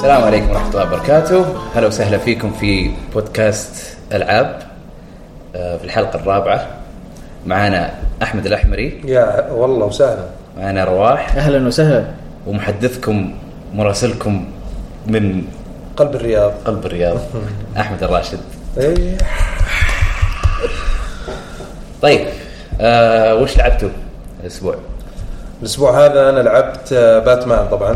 السلام عليكم ورحمة الله وبركاته. هلا وسهلا فيكم في بودكاست ألعاب في الحلقة الرابعة. معنا أحمد الأحمري. يا والله وسهلا. معنا رواح. أهلا وسهلا. ومحدثكم مراسلكم من قلب الرياض أحمد الراشد. طيب وش لعبتوا الأسبوع هذا؟ أنا لعبت باتمان طبعا.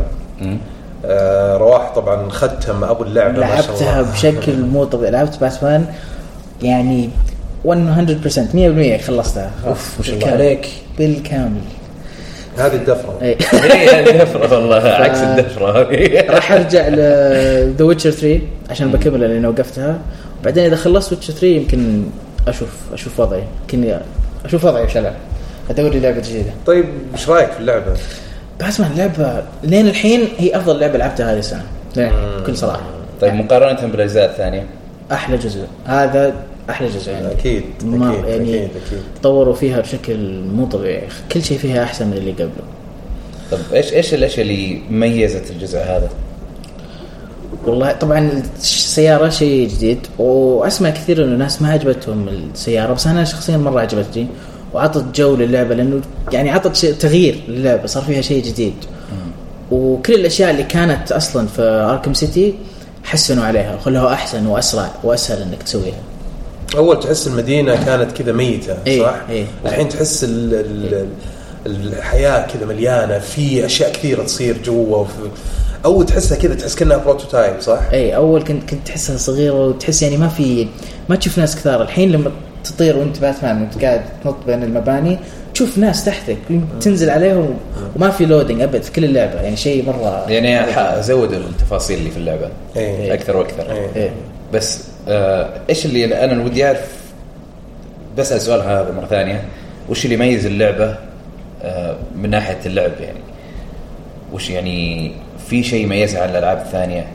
رواح طبعا ختم أبو اللعبة. لعبتها بشكل مو طبيعي. لعبت باتمان يعني 100% 100% خلصتها. ما شاء الله عليك بالكامل. هذه الدفرة. هي الدفرة والله عكس الدفرة. راح أرجع ل The Witcher 3 عشان بكملها لأنه وقفتها. وبعدين إذا خلصت Witcher 3 يمكن أشوف وضعي. يمكن أشوف وضعي وش ألعب. أدور لي لعبة جديدة. طيب إيش رأيك في اللعبة؟ باتمان لعبة لين الحين هي أفضل لعبة لعبتها هذه السنة بكل صراحة. طيب مقارنة بالأجزاء الثانية أحلى جزء هذا أحلى جزء يعني. أكيد أكيد طوروا فيها بشكل مو طبيعي. كل شيء فيها أحسن من اللي قبله. طب إيش الأشياء اللي ميزت الجزء هذا؟ والله طبعا السيارة شيء جديد، وأسمع كثير إنه الناس ما عجبتهم السيارة، بس أنا شخصيا مرة عجبتني وعطت جو للعبة، لأنه يعني عطت تغيير للعبة، صار فيها شيء جديد. وكل الأشياء اللي كانت أصلا في آركم سيتي حسنوا عليها وخلوها أحسن وأسرع وأسهل إنك تسويها. أول تحس المدينة كانت كذا ميتة صح؟ الحين تحس الحياة كذا مليانة في أشياء كثيرة تصير جوا. أول تحسها كذا تحس كأنها بروتوتايب صح؟ أول كنت تحسها صغيرة وتحس يعني ما تشوف ناس كثار. الحين لما تطير وانت باتمان وانت قاعد تنط بين المباني تشوف ناس تحتك تنزل عليهم وما في لودينج أبد في كل اللعبة. يعني شيء مرة يعني زودوا التفاصيل اللي في اللعبة أكثر وأكثر. بس إيش اللي أنا ودي أعرف، بسأل سؤال هذا مرة ثانية، وش اللي يميز اللعبة من ناحية اللعب؟ يعني وش يعني في شيء يميزها عن الألعاب الثانية؟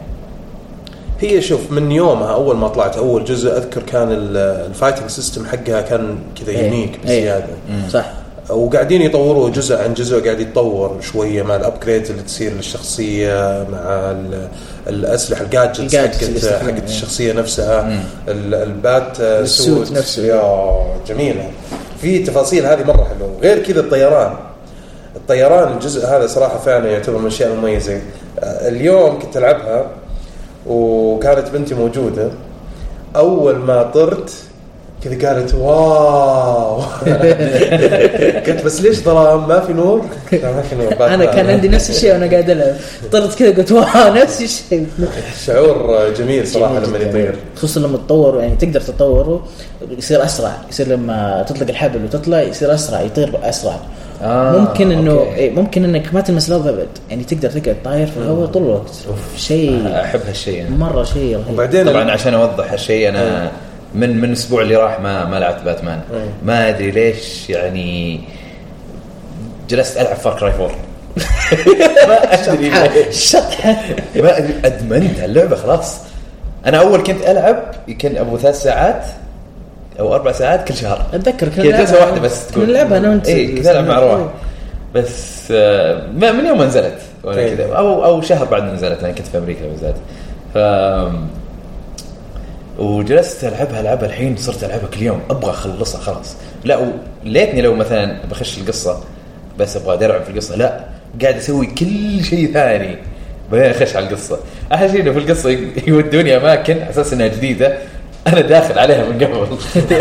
هي شوف من يومها أول ما طلعت أول جزء أذكر كان الفايتنج سيستم حقها كان كذا يونيك بزيادة. صح. وقاعدين يطوروا جزء عن جزء، قاعد يتطور شوية مع الأبجريد اللي تصير للشخصية، مع الأسلحة الجادجتس حقت الشخصية نفسها. البات السوت نفسه يا جميلة. في تفاصيل هذه مرة حلوة. غير كذا الطيران الجزء هذا صراحة فعلا يعتبر من الأشياء المميزة. اليوم كنت ألعبها وكانت بنتي موجودة، أول ما طرت كذا قالت واو. قلت بس ليش ظلام ما في نور؟ أنا كان عندي نفس الشيء وأنا قاعد ألعب، طرت كذا قلت واو نفس الشيء. شعور جميل صراحة لما يطير، خصوصا لما تطور يعني تقدر تطوره يصير أسرع، يصير لما تطلق الحبل وتطلع يصير أسرع، يطير أسرع. ممكن إنه ممكن إنك ما تلمس الأرض أبد، يعني تقدر تقعد طاير في الهواء طول الوقت. شيء أحب هالشيء مرة شيء رهيب. وبعدين طبعا عشان أوضح هالشيء أنا من الأسبوع اللي راح ما لعبت باتمان. ما أدري ليش يعني جلست ألعب فار كراي 4. ما أدري شطحة ما أدري أدمنت اللعبة خلاص. أنا أول كنت ألعب يمكن أبو 3 ساعات أو 4 ساعات كل شهر. أتذكر كنت جلسة واحدة بس تقول نلعبها أنا وأنت. كنت ألعب مع رواح بس ما من يوم ما نزلت وأنا كذا أو شهر بعد ما نزلت. أنا كنت في أمريكا بالذات وجلست ألعبها الحين صرت ألعبها كل يوم أبغى أخلصها خلاص. لا ليتني لو مثلا بخش القصة بس أبغى أدرب في القصة، لا قاعد أسوي كل شيء ثاني بعدين أخش على القصة. أحلى شيء إنه في القصة يودوني أماكن أساس إنها جديدة أنا داخل عليها من قبل.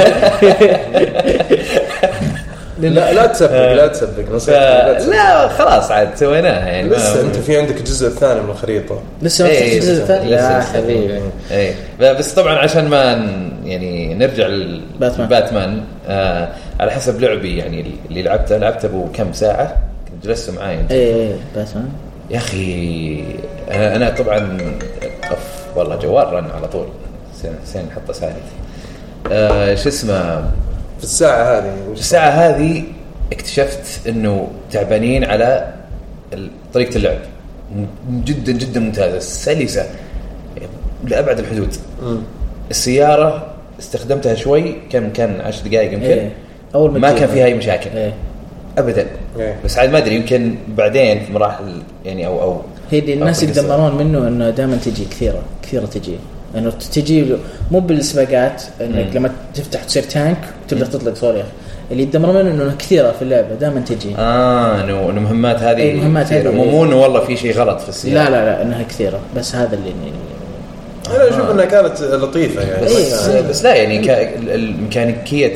لا تسبق لا خلاص عاد سويناها يعني. لسه أنت في عندك الجزء الثاني من الخريطة لسه ما في الجزء الثاني يا حبيبي. بس طبعا عشان ما يعني نرجع لباتمان على حسب لعبي يعني اللي لعبته أبو كم ساعة كنت جلست معاي باتمان يا أخي. أنا طبعا والله جوال رن على طول سين حطه ثالث. شو اسمه في الساعة هذه اكتشفت انه تعبانين على طريقة اللعب جدا جدا ممتازة سلسة لأبعد الحدود. السيارة استخدمتها شوي كان 10 دقائق يمكن أول ما كان فيها أي مشاكل أبدا. بس عاد ما أدري يمكن بعدين في مراحل يعني أو هي اللي الناس يتذمرون منه انه دائما تجي كثيره تجي انه تجي مو بالسباقات انك لما تفتح تصير تانك وتبدا تطلق صواريخ. اللي يتذمرون منه انه كثيره في اللعبه دائما تجي انه المهمات هذه مهمات هذه مو انه والله في شيء غلط في السيارة. لا انها كثيره بس هذا اللي انا اشوف انها كانت لطيفه يعني بس لا يعني الميكانيكيه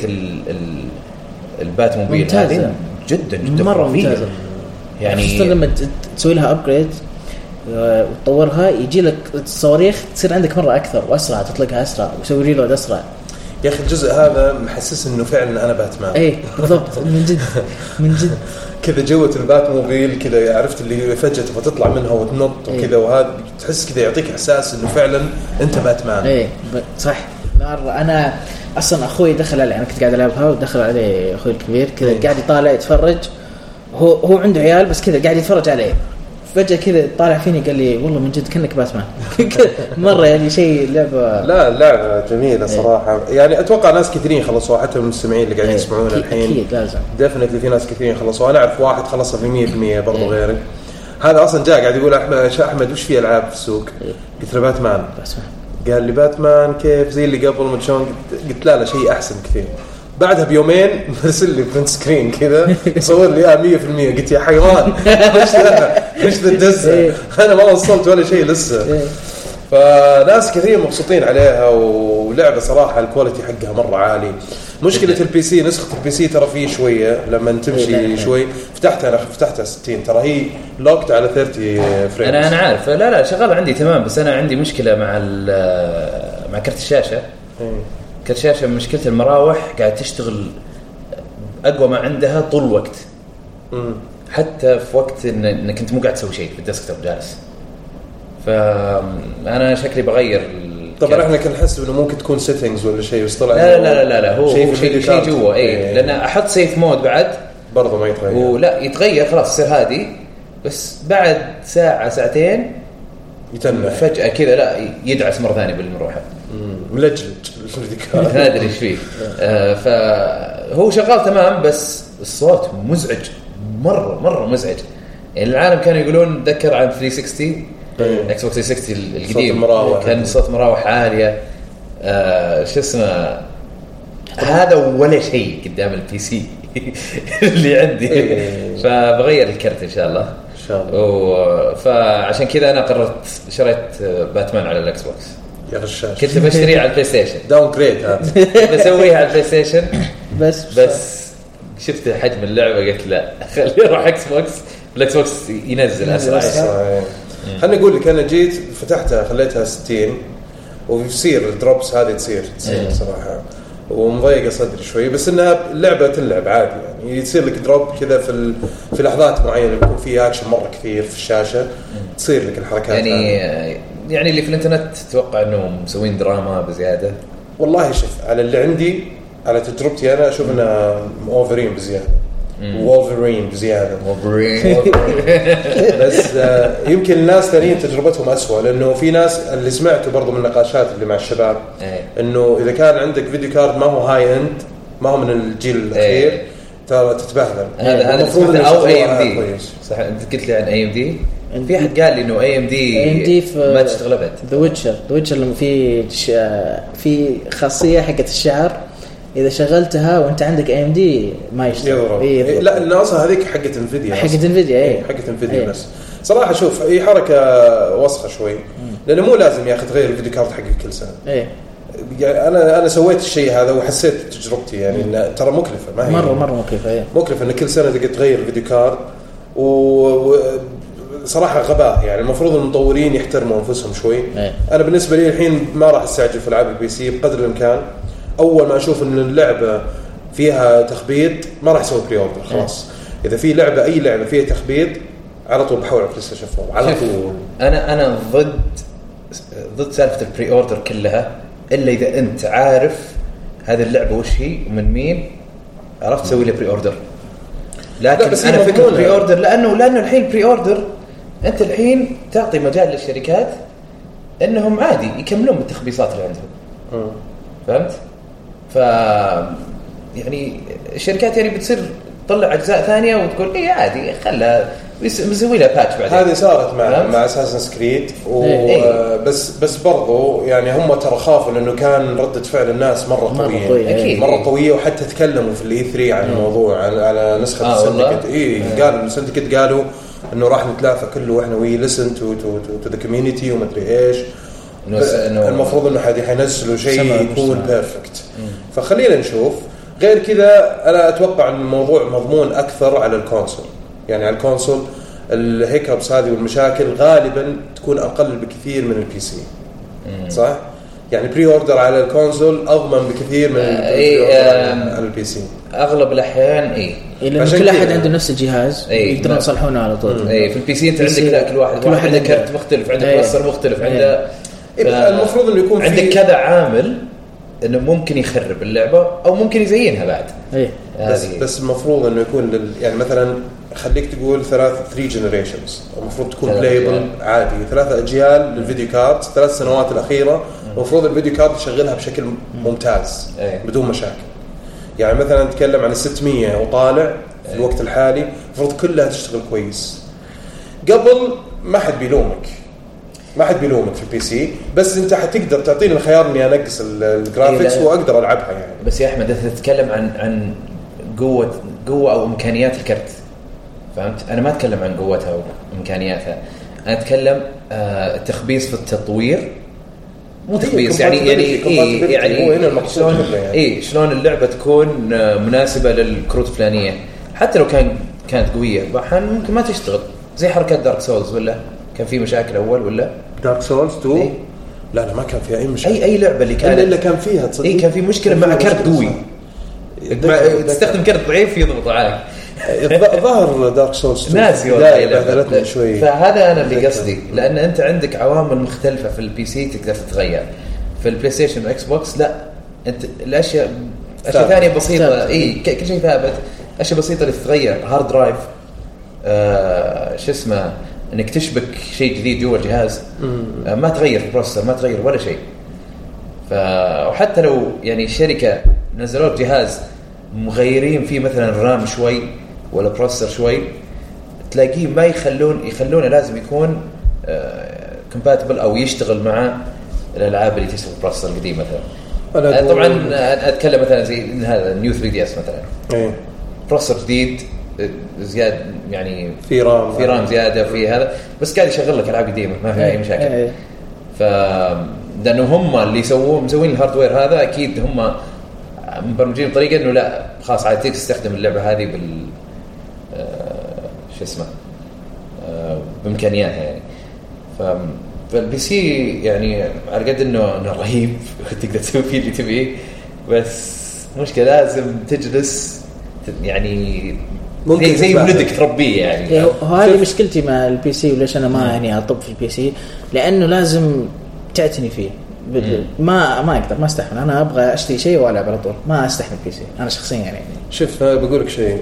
البات موبيل هذه جدا مره ممتازه يعني لما تسوي لها ابجريد وتطورها يجي لك الصواريخ تصير عندك مره اكثر واسرع تطلقها اسرع وتسوي ريلود اسرع. يا اخي الجزء هذا محسس انه فعلا انا باتمان. اي بالضبط من جد كذا جوة البات موبيل كذا عرفت اللي فجأة فتطلع منها وتنط وكذا وهذا تحس كذا يعطيك احساس انه فعلا انت باتمان. اي صح. انا اصلا اخوي دخل علي، انا كنت قاعد العبها ودخل علي اخوي الكبير كذا قاعد يطالع يتفرج، هو عنده عيال بس كذا قاعد يتفرج عليه، فجأة كذا طالع فيني قال لي والله من جد كأنك باتمان. مرة يعني شيء لعبة. لا اللعبة جميلة صراحة. يعني أتوقع ناس كثيرين خلصوها حتى من المستمعين اللي قاعدين يسمعون الحين. أكيد لازم. ديفنتلي في ناس كثيرين خلصوها. أنا أعرف واحد خلصها في 100% برضو غيرك. هذا أصلا جاء قاعد يقول أحمد وش في ألعاب في السوق؟ قلت له باتمان. قال لي باتمان كيف زي اللي قبل ما تشون؟ قلت لا شيء أحسن كثير. بعدها بيومين مرسل لي برنت سكرين كذا صور لي 100%. قلت يا حيوان ايش ذا الدز، انا ما وصلت ولا شيء لسه. فناس كثير مبسوطين عليها ولعبه صراحه الكواليتي حقها مره عالي. مشكله البي سي نسخه البي سي ترى فيه شويه لما تمشي شوي فتحتها 60 ترى هي لوكت على 30 فريم. انا عارف لا شغال عندي تمام، بس انا عندي مشكله مع كرت الشاشه. كرت الشاشة مشكلة المراوح قاعد تشتغل أقوى ما عندها طول الوقت. حتى في وقت إنك أنت مو قاعد تسوي شيء في الديسكتوب جالس. فأنا شكلي بغير. طبعا إحنا كنا نحس إنه ممكن تكون settings ولا شيء بس طلع لا هو شيء جوا لأن أحط سيف مود بعد برضه ما يتغير. ولا يتغير خلاص يصير هادي، بس بعد ساعة ساعتين يتنح فجأة كذا لا يدعس مرة ثانية بالمروحة. ملجلج ما ادري ايش فيه. فهو شغال تمام بس الصوت مزعج مره مزعج. يعني العالم كانوا يقولون ذكر عن 360 اكس بوكس 360 القديم كان صوت مراوح عاليه. شو اسمه هذا ولا شيء قدام البي سي اللي عندي. فبغير الكرت ان شاء الله. فعشان كذا انا قررت شريت باتمان على الاكس بوكس. يا غشاش كنت بشتريه على البلاي ستيشن داون جريد هذا بسويها على البلاي ستيشن بس شفت حجم اللعبه قلت لا خليه اروح اكس بوكس. الاكس بوكس ينزل اسرع. خليني اقول لك انا جيت فتحتها خليتها 60 ويصير الدروبس هذه تصير صراحه ومضيقه صدري شوي، بس انها لعبه تلعب عادي. يعني يصير لك دروب كذا في لحظات معينه يكون فيها اكشن مره كثير في الشاشه تصير لك الحركات يعني اللي في الانترنت تتوقع انهم مسوين دراما بزياده. والله شوف على اللي عندي على تجربتي انا اشوف انها اوفرين بزياده. وولفرين بزياده بس يمكن الناس ثانيين تجربتهم أسوأ، لانه في ناس اللي سمعته برضو من النقاشات اللي مع الشباب انه اذا كان عندك فيديو كارد ما هو هاي اند ما هو من الجيل الاخير ترى تتبهدل. هذا المفروض او اي ام دي صح. انت قلت لي عن اي ام دي، في حد قال لي انه اي ام دي ما تشتغل ابد. ذا ويتشر لما في خاصيه حقت الشعر اذا شغلتها وانت عندك اي ام دي ما يشتغل. لا الناصه هذيك حقت انفيديا حقت انفيديا بس صراحه شوف هي حركه وسخه شوي لانه مو لازم يا اخي تغير الفيديو كارد حقك كل سنه. يعني انا سويت الشيء هذا وحسيت تجربتي يعني ان ترى مكلفه ما هي مره مكلفه. مكلفه ان كل سنه تقدر تغير الفيديو كارد صراحه غباء. يعني المفروض المطورين يحترموا انفسهم شوي. انا بالنسبه لي الحين ما راح استعجل في العاب البي سي بقدر الامكان. اول ما اشوف ان اللعبه فيها تخبيط ما راح اسوي بري اوردر خلاص. اذا في لعبه اي لعبه فيها تخبيط على طول بحول على بلاي ستيشن 4 على طول. انا ضد سالفه البري اوردر كلها الا اذا انت عارف هذه اللعبه وش هي ومن مين عرفت تسوي لي بري اوردر. لكن انا فكره بري اوردر لانه الحين بري اوردر انت الحين تعطي مجال للشركات انهم عادي يكملون بالتخبيصات اللي عندهم. فهمت؟ يعني الشركات يعني بتصير تطلع اجزاء ثانيه وتقول ايه عادي مسوي لها باتش بعدين. هذه صارت مع اساسن كريد بس برضو يعني هم ترى خافوا لانه كان ردة فعل الناس مرة قوية مرة قوية، وحتى تكلموا في الاي 3 عن الموضوع على نسخة السندكت. قالوا السندكت قالوا انه راح نتلافى كله واحنا وي ليسن تو ذا كوميونتي وما ادري ايش. المفروض انه حينزلوا شيء يكون بيرفكت. فخلينا نشوف. غير كذا انا اتوقع ان الموضوع مضمون اكثر على الكونسول. يعني على الكونسول الهيكابس هذه والمشاكل غالبا تكون اقل بكثير من البي سي. صح؟ يعني بري اوردر على الكونسول اضمن بكثير من على البي سي اغلب الاحيان. لأن كل احد عنده نفس الجهاز يقدرون يصلحونه على طول. في البي سي انت عندك كل واحد عنده كرت مختلف، عندك بروسيسور مختلف، عنده المفروض انه يكون عندك كذا عامل انه ممكن يخرب اللعبه او ممكن يزينها بعد. بس المفروض انه يكون يعني مثلا خليك تقول 3 جنريشنز، المفروض تكون بلايبل عادي 3 اجيال للفيديو كارد. 3 سنوات الاخيره المفروض الفيديو كارد يشغلها بشكل ممتاز بدون مشاكل. يعني مثلا نتكلم عن 600 وطالع في الوقت الحالي المفروض كلها تشتغل كويس. قبل ما حد بيلومك في البي سي، بس انت حتقدر تعطيني الخيار اني انقص الجرافيكس واقدر العبها يعني. بس يا احمد انت تتكلم عن قوه او امكانيات الكرت، فهمت؟ انا ما اتكلم عن قوتها وامكانياتها، انا اتكلم التخبيص في التطوير. مو تخبيص يعني شلون اللعبه تكون مناسبه للكروت الفلانيه. حتى لو كانت قويه ممكن ما تشتغل، زي حركات دارك سولز. ولا كان في مشاكل اول ولا دارك سولز 2 لا ما كان فيها اي مشكله. اي لعبه اللي كانت الا كان فيها تصدق كان في مشكله مع كرت قوي. تستخدم كرت ضعيف يضغط عليك. ظهر دارك سولز ناسي والله شوي. فهذا انا اللي قصدي، لان انت عندك عوامل مختلفه في البي سي تقدر تتغير. في البلاي ستيشن واكس بوكس لا، انت الاشياء ثانيه بسيطه. كل شيء ثابت. اشياء بسيطه اللي تتغير. هارد درايف شو اسمه، انك تشبك شيء جديد جوا الجهاز ما تغير في البروسيسور، ما تغير ولا شيء. وحتى لو يعني الشركه نزلوا جهاز مغيرين فيه مثلا الرام شوي ولا بروسيسور شوي، تلاقيه ما يخلونه لازم يكون compatible او يشتغل مع الالعاب اللي تشتغل بروسيسور قديم مثلا. طبعا اتكلم مثلا زي هذا نيو 3DS مثلا بروسيسور جديد زياده، يعني في رام زياده في هذا، بس قاعد يشغل لك العاب قديمه ما فيها اي مشاكل. لانه هم اللي مسوين الهاردوير هذا، اكيد هم مبرمجين بطريقه انه لا خلاص عاد تستخدم اللعبه هذه بال شو اسمه بامكانياتها يعني. فالبي سي يعني على قد انه رهيب تقدر تسوي فيه اللي تبيه، بس مشكله لازم تجلس يعني زي ولدك تربيه يعني. وهذه مشكلتي مع البي سي، وليش انا ما يعني اطب في البي سي، لانه لازم تعتني فيه. ما اقدر، ما استحمل. انا ابغى اشتري شيء والعب على طول، ما استحمل بي سي انا شخصيا يعني. شوف بقول لك شيء،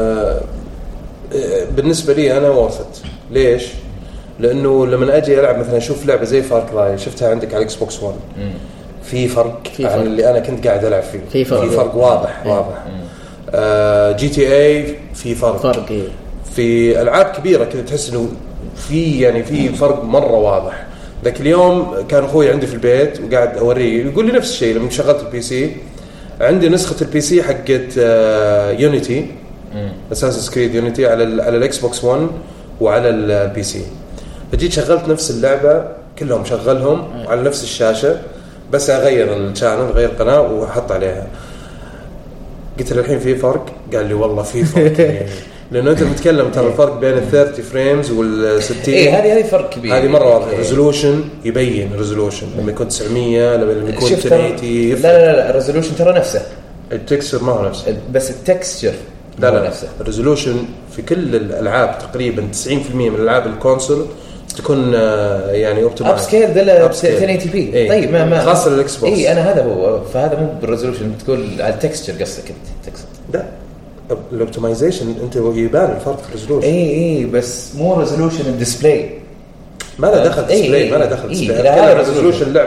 بالنسبه لي انا وارثت. ليش؟ لانه لما اجي العب مثلا اشوف لعبه زي فار كراي شفتها عندك على اكس بوكس 1 في فرق عن اللي انا كنت قاعد العب فيه. في فرق واضح. جي تي اي في فرق في العاب كبيره كذا تحس انه في فرق مره واضح. ذاك اليوم كان اخوي عندي في البيت وقاعد اوريه، يقول لي نفس الشيء. لما شغلت البي سي عندي نسخه البي سي حقت يونيتي، اساسن كريد يونيتي على الاكس بوكس 1 وعلى البي سي. فجيت شغلت نفس اللعبه كلهم شغلهم على نفس الشاشه، بس اغير الشانل غير قناه وحط عليها. قلت له الحين في فرق؟ قال لي والله في فرق يعني. لانه انت بتتكلم ترى الفرق بين ال 30 فريمز وال 60. هذه فرق كبير. هذه مره واضحه. ريزولوشن يبين ريزولوشن لما يكون 900 لما يكون 1080. لا الريزولوشن ترى نفسه. التكستشر ما هو نفسه، بس التكستشر لا نفسه. الريزولوشن في كل الالعاب تقريبا 90% من الالعاب الكونسول تكون يعني اوبتمايز اب سكيل ده 1080 بي. طيب ما خاصه الاكس بوكس. انا هذا هو. فهذا مو بالريزولوشن، تقول على التكستشر قصدك انت تقصد. لا الاوبتمايزيشن انت يبان الفرق في الريزولوشن. بس مو ريزولوشن الديسبلاي. ما له دخل ديسبلاي. ما له دخل ديسبلاي. هذا ريزولوشن اللعب.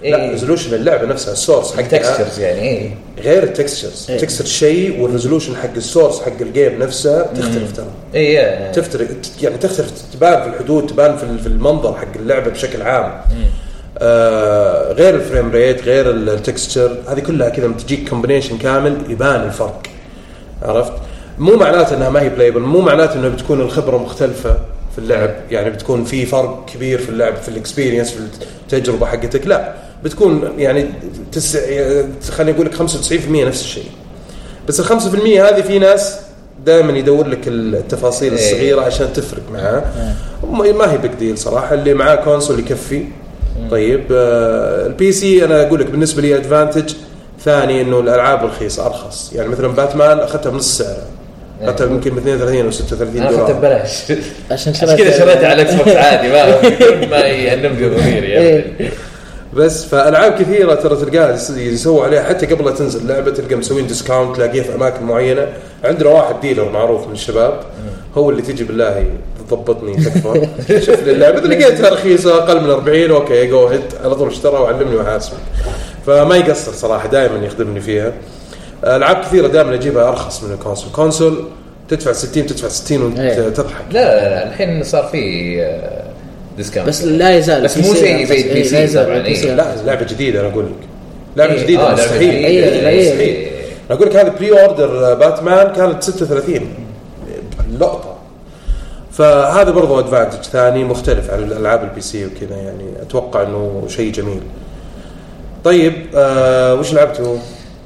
لا ريزولوشن اللعبه نفسها السورس حق التكستشرز يعني غير التكستشرز تكستشر شيء والريزولوشن حق السورس حق الجيم نفسه تختلف ترى تفترق يعني تختلف تبان في الحدود تبان في المنظر حق اللعبه بشكل عام غير الفريم ريت غير التكستشر هذه كلها كذا تجيك كومبينيشن كامل يبان الفرق عرفت مو معناته انها ما هي بلايبل مو معناته انه بتكون الخبره مختلفه في اللعب يعني بتكون في فرق كبير في اللعب في الاكسبيرينس في التجربه حقتك لا بتكون يعني خليني اقول لك 95% نفس الشيء بس ال 5% هذه في ناس دائما يدور لك التفاصيل الصغيره عشان تفرق معاه ما هي بيج ديل صراحه اللي معاه كونسول يكفي طيب البي سي انا اقول لك بالنسبه لي ادفانتج ثاني انه الالعاب رخيصه ارخص يعني مثلا باتمان اخذتها بنص سعر اخذتها يمكن ب 32 او 36 دولار اخذتها ببلاش عشان كذا شريتها على اكس بوكس عادي ما ينم ضميري يعني بس فالعاب كثيره ترى تلقاها يسووا عليها حتى قبل لا تنزل لعبه تلقى مسوين ديسكاونت تلاقيها في اماكن معينه عندنا واحد ديلر معروف من الشباب هو اللي تجي بالله تضبطني تكفى شوف لي اللعبه لقيتها رخيصه اقل من 40 اوكي جو هيد على طول اشترى وعلمني وحاسبك فما يقصر صراحه دائما يخدمني فيها العاب كثيره دائما اجيبها ارخص من الكونسول تدفع 60 تدفع 60 وتضحك لا الحين صار في ديسكاونت بس لا يزال بس مو شيء زي البي سي طبعا لا لعبه جديده انا اقول لك لعبه جديده مستحيل اقول لك هذا بري اوردر باتمان كانت 36 اللقطه فهذا برضو ادفانتج ثاني مختلف عن الالعاب البي سي وكذا يعني اتوقع انه شيء جميل طيب وش لعبته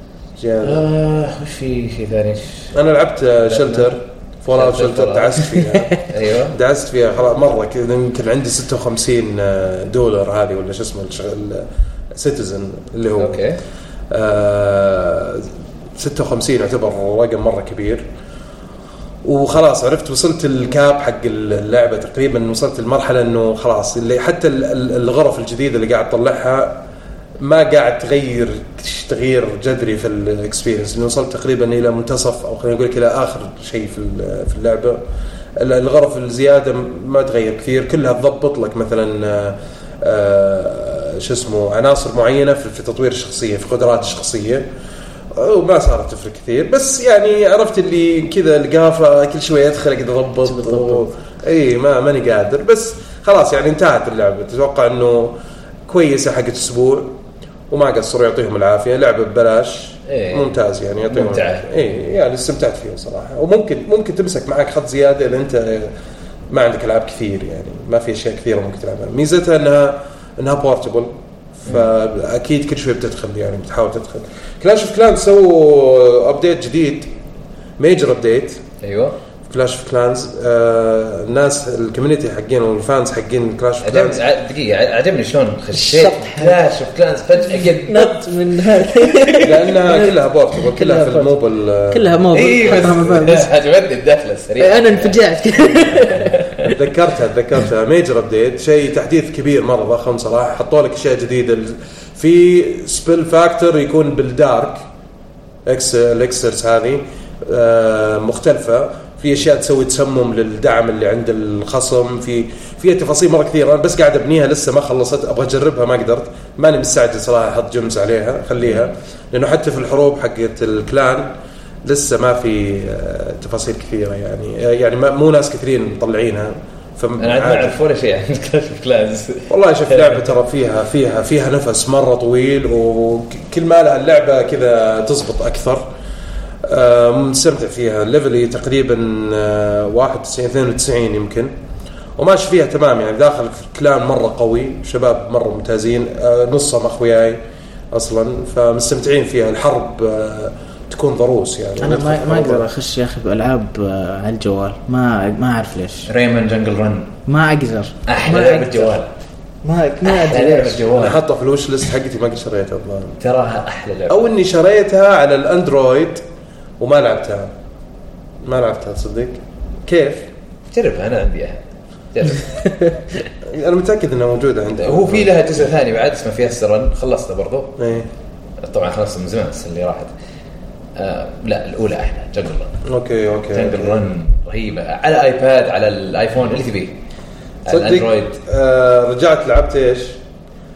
وش في شيء ثاني انا لعبت شلتر فول اوت شلتر دعست فيها ايوه دعست فيها خلاص مره كذا يمكن عندي 56 دولار هذه ولا شو اسمه سيتيزن اللي هو اوكي 56 يعتبر رقم مره كبير وخلاص عرفت وصلت الكاب حق اللعبه تقريبا وصلت المرحله انه خلاص اللي حتى الغرف الجديده اللي قاعد اطلعها ما قاعد تغيير جذري في الاكسبيرينس انه وصلت تقريبا الى منتصف او خلينا نقول الى اخر شيء في اللعبه الغرف الزياده ما تغير كثير كلها تضبط لك مثلا شو اسمه عناصر معينه في تطوير الشخصيه في قدرات الشخصيه وما صارت تفرق كثير بس يعني عرفت اللي كذا القافه كل شويه ادخل كذا اضبط اي ماني قادر بس خلاص يعني انتهت اللعبه تتوقع انه كويسه حقت اسبوع وما قصروا يعطيهم العافيه لعبه ببلاش ممتاز يعني يعطيهم يعني استمتعت فيها صراحه وممكن تمسك معك خط زياده اذا انت ما عندك العاب كثير يعني ما في اشياء كثيره ممكن تلعبها ميزتها انها بورتبل فاكيد كل شويه بتدخل يعني بتحاول تدخل كلاش اوف كلانز سووا ابديت جديد ميجر ابديت ايوه كلاش اوف كلانز الناس الكوميونتي حقين والفانز حقين كلاش اوف كلانز دقيقه عجبني شلون خشيت كلاش اوف كلانز فجاه نط من هذا لانها كلها بورتبل كلها في الموبل كلها موبل عجبتني الدخله السريعه انا انفجعت تذكرتها ميجر ابديت شيء تحديث كبير مره ضخم صراحه حطوا لك اشياء جديده في سبيل فاكتور يكون بالدارك الاكسرز هذه مختلفه في اشياء تسوي تسمم للدعم اللي عند الخصم في تفاصيل مره كثيره انا بس قاعد ابنيها لسه ما خلصت ابغى اجربها ما قدرت ماني مستعجل صراحه احط جمز عليها خليها لانه حتى في الحروب حقت الكلان لسه ما في تفاصيل كثيره يعني مو ناس كثيرين مطلعينها انا ما اعرف ولا شيء عن كلاش اوف كلانز والله شوف لعبه ترى فيها نفس مره طويل وكل ما لها اللعبه كذا تزبط اكثر مستمتع فيها ليفلي تقريبا 91-92 يمكن وماشي فيها تمام يعني داخل كلان مرة قوي شباب مرة ممتازين نصهم أخوياي أصلا فمستمتعين فيها الحرب تكون ضروس يعني أنا ما أقدر أخش يا أخي بألعاب على الجوال ما أعرف ليش ريمان جنجل رن ما أقدر أحلى لعبة جوال ما أدري ليش أنا حاطة في الوش ليست حقتي ما قد شريتها تراها أحلى لعبة أو إني شريتها على الأندرويد وما لعبتها تصدق كيف جربها أنا عندي أحد جرب أنا متأكد إنها موجودة عندي هو في لها جزء ثاني بعد اسمه فيها السرن خلصته برضو إيه طبعا خلصت من زمان السنة اللي راحت لا الأولى أحلى جنجل رن أوكي جنجل رن رهيبة على آيباد على الآيفون اللي تبيه على الأندرويد رجعت لعبت إيش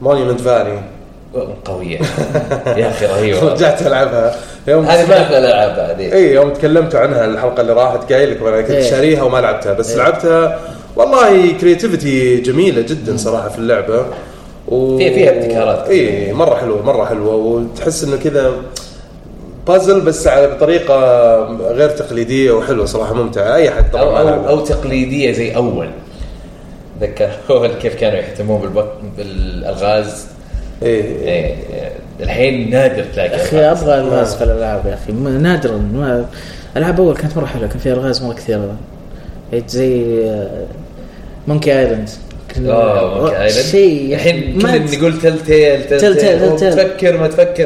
مونيومنت فالي قوية يا أخي رهيبة. رجعت ألعبها يوم هذه من أحلى الألعاب بعدين. إيه يوم تكلمتوا عنها الحلقة اللي راحت قايل لكم أنا كنت شاريها وما لعبتها بس لعبتها والله كرياتيفيتي جميلة جدا صراحة في اللعبة فيها ابتكارات. إيه مرة حلوة مرة حلوة وتحس إنه كذا بازل بس على بطريقة غير تقليدية وحلوة صراحة ممتعة. أي حد طبعا أو تقليدية زي أول ذكر أول كيف كانوا يهتمون بالألغاز. إيه الحين نادر تلاقي. أخي أبغى ألغاز في الألعاب يا أخي نادرا. ألعاب أول كانت مرة حلوة كان فيها ألغاز مرة كثيرة زي مونكي آيلاند. مونكي آيلاند شيء الحين كل نقول تلتيل تفكر ما تفكر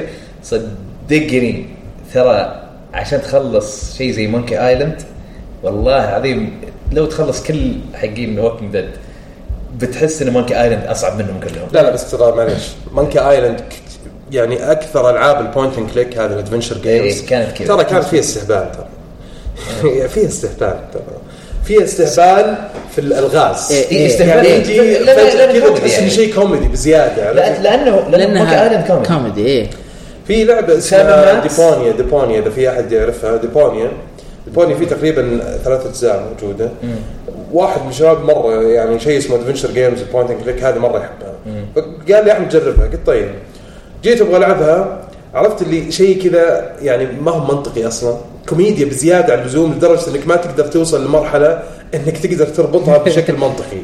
صدقني ترى عشان تخلص شيء زي مونكي آيلاند والله عظيم لو تخلص كل حقين ووكينج ديد بتحس ان مونكي آيلاند اصعب منهم كلهم. لا بس ترى معليش مونكي آيلاند يعني اكثر العاب البوينت اند كليك هذه الادفنشر جيمز كانت كذا ترى كانت فيها استهبال ترى فيها استهبال ترى فيها استهبال في الالغاز استهبال يجي كذا تحس ان شيء كوميدي بزياده لانه مونكي آيلاند كوميدي. في لعبه اسمها ديبونيا اذا في احد يعرفها. ديبونيا في تقريبا 3 أجزاء موجوده. واحد من الشباب مره يعني شيء اسمه ادفنشر جيمز بوينت اند كليك هذه مره يحبها فقال لي احمد جربها قلت طيب جيت ابغى العبها عرفت اللي شيء كذا يعني ما هو منطقي اصلا كوميديا بزياده عن اللزوم لدرجه انك ما تقدر توصل لمرحله انك تقدر تربطها بشكل منطقي.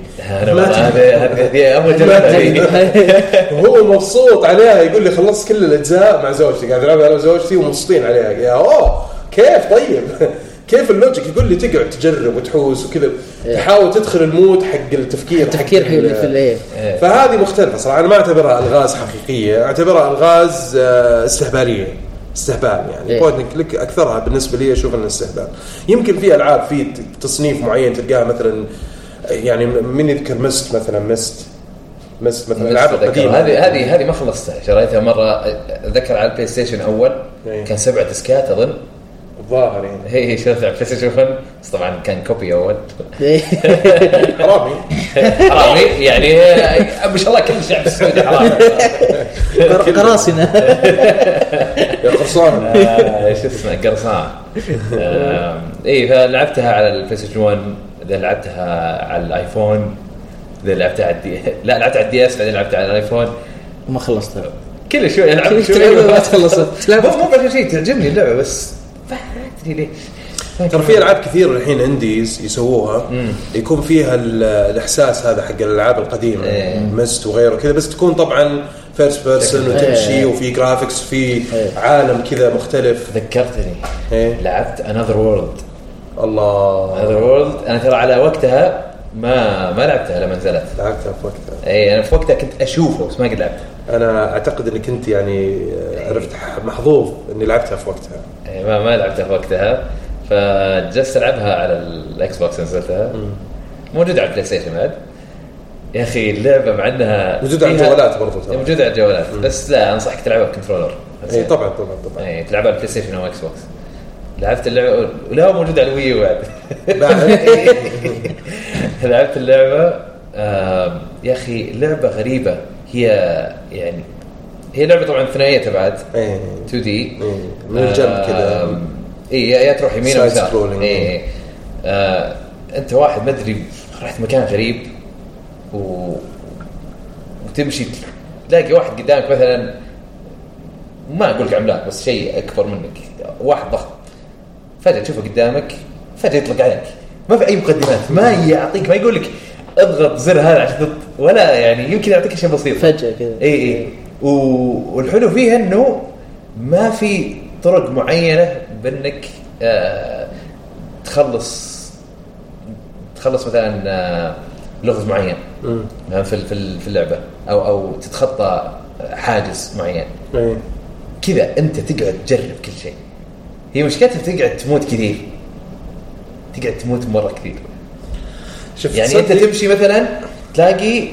هذه ابغى اجربها. هو مبسوط عليها يقول لي خلصت كل الاجزاء مع زوجتي قاعد العبها انا وزوجتي ومبسوطين عليها. يا كيف طيب كيف اللوجيك يقول لي تقعد تجرب وتحوس وكذا تحاول تدخل المود حق التفكير حق اللي في الايه. فهذه مختلفه صراحه انا ما اعتبرها الغاز حقيقيه اعتبرها الغاز استهباليه استهبال يعني بوينت كليك اكثرها بالنسبه لي اشوف انه استهبال. يمكن في العاب في تصنيف معين تلقاها مثلا يعني من يذكر مست مثلا العاب قديمه هذه ما خلصتها شريتها مره ذكر على البلاي ستيشن اول كان 7 ديسكات اظن الظاهر يعني هي شريتها على البلاي ستيشن بس طبعا كان كوبي اول حرامي يعني ما شاء الله كل الشعب السعودي حرامي قراصنه يا قرصان ايش اسمه قرصان. فلعبتها على البلاي ستيشن 1 اذا لعبتها على الايفون اذا لعبتها على لعبتها على الدي اس بعدين لعبتها على الايفون وما خلصتها كل شوي العب شوي ما تخلصت. مو بس شيء تعجبني اللعبه بس ما ادري ليه. ترى في العاب كثير الحين انديز يسووها يكون فيها الاحساس هذا حق الالعاب القديمه مست وغيره كذا بس تكون طبعا فيرست بيرسون وتمشي وفي جرافيكس وفي عالم كذا مختلف. ذكرتني لعبت Another World. الله Another World انا ترى على وقتها ما لعبتها لما نزلت. لعبتها في وقتها انا في وقتها كنت اشوفه بس ما قد لعبتها. انا اعتقد اني كنت يعني عرفت محظوظ اني لعبتها في وقتها. ما لعبتها في وقتها فجلست العبها على الاكس بوكس نزلتها موجوده على البلاي ستيشن بعد. يا اخي اللعبه مع انها موجوده على الجوالات برضو موجوده على الجوالات بس لا انصحك تلعبها بكنترولر. اي طبعا تلعبها على البلاي ستيشن او اكس بوكس. لعبت اللعبه ولا موجوده على الوي بعد لعبت اللعبه يا اخي لعبه غريبه هي لعبه طبعا ثنائيه تبعت 2D من الجنب كذا يا تروح يمين او يسار. انت واحد ما ادري رحت مكان غريب وتمشي تلاقي واحد قدامك مثلا ما اقول لك عملاق بس شيء اكبر منك واحد ضخم فجاه تشوفه قدامك فجاه يطلق عليك ما في اي مقدمات ما يعطيك ما يقول لك اضغط زر هذا عشان ولا يعني يمكن يعطيك شيء بسيط فجاه كذا. والحلو فيها انه ما في طرق معينه بانك تخلص مثلا لغز معين في اللعبه او تتخطى حاجز معين كذا انت تقعد تجرب كل شيء. هي مشكلتها تقعد تموت كثير تقعد تموت مره كثير يعني انت تمشي مثلا تلاقي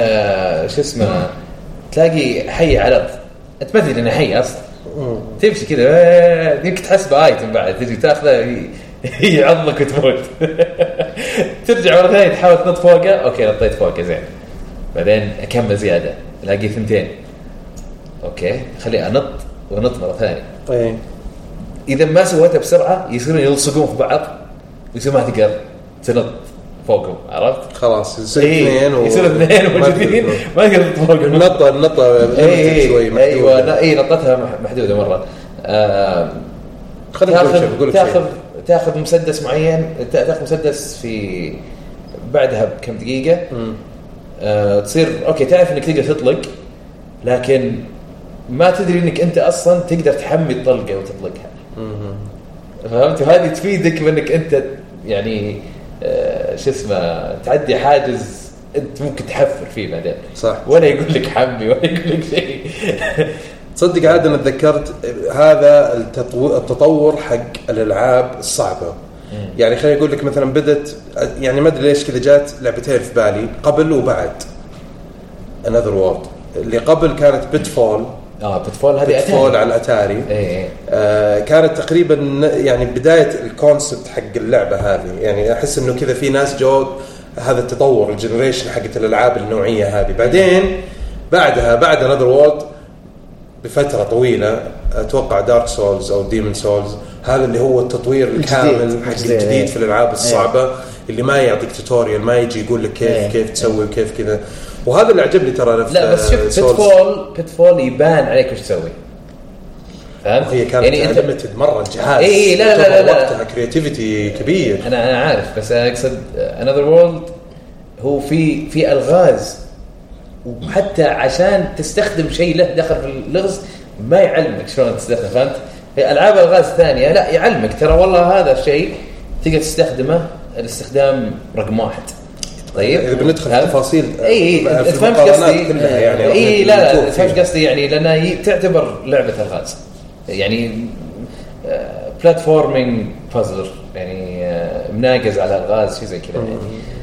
تلاقي حي على الارض انت ما تدري انه حي اصلا تمشي كذا يمكن تحسبه ايتم بعد تجي تاخذه يعضك وتموت ترجع مرة ثانية تحاول تنط فوقه اوكي نطيت فوقه زين بعدين اكمل زيادة الاقي 2. اوكي خلي انط ونط مره ثانيه. ايه اذا ما سويتها بسرعه يصيرون يلصقون في بعض ويصير ما تقدر تنط فوقهم، عرفت؟ خلاص يصير 2 موجودين ما تقدر تنط فوقهم. النطه شوي محدوده. ايوه نطتها محدوده مره. تاخذ مسدس معين، تاخذ مسدس في بعدها بكم دقيقه. تصير اوكي تعرف انك تقدر تطلق، لكن ما تدري انك انت اصلا تقدر تحمي الطلقه وتطلقها. فهمت؟ هذه تفيدك بانك انت يعني شو اسمه تعدي حاجز انت ممكن تحفر فيه بعدين. صح. ولا يقول لك حمي ولا يقول لك شيء. تصدق عاد انا تذكرت هذا التطور حق الالعاب الصعبه. يعني خليني اقول لك مثلا بدت يعني ما ادري ليش كذا جات لعبتين في بالي قبل وبعد Another World. اللي قبل كانت بيتفول. بيتفول هذه بيتفول على الاتاري. كانت تقريبا يعني بدايه الكونسبت حق اللعبه هذه. يعني احس انه كذا في ناس جو هذا التطور الجنريشن حقت الالعاب النوعيه هذه. بعدين بعدها بعد Another World بفتره طويله اتوقع دارك سولز او ديمون سولز، هذا اللي هو التطوير الكامل حق الجديد في الالعاب الصعبه اللي ما يعطيك توتوريال، ما يجي يقول لك كيف تسوي وكيف كذا. وهذا اللي عجبني ترى. لا بس شوف بيتفول يبان عليك وش تسوي، فهمت؟ هي كانت يعني ليميتد مره الجهاز. لا وقتها كرياتيفيتي كبير. انا عارف، بس انا اقصد Another World هو في الغاز، وحتى عشان تستخدم شيء له دخل في اللغز ما يعلمك شلون تستخدم، فهمت؟ في العاب الغاز الثانيه لا يعلمك ترى والله هذا الشيء تقدر تستخدمه الاستخدام رقم 1. طيب اذا بندخل في تفاصيل فهمت قصدي كلها يعني لا فهمت قصدي يعني لانها تعتبر لعبه الغاز يعني بلاتفورمينج بازل يعني مناقز على الغاز شيء زي كذا يعني.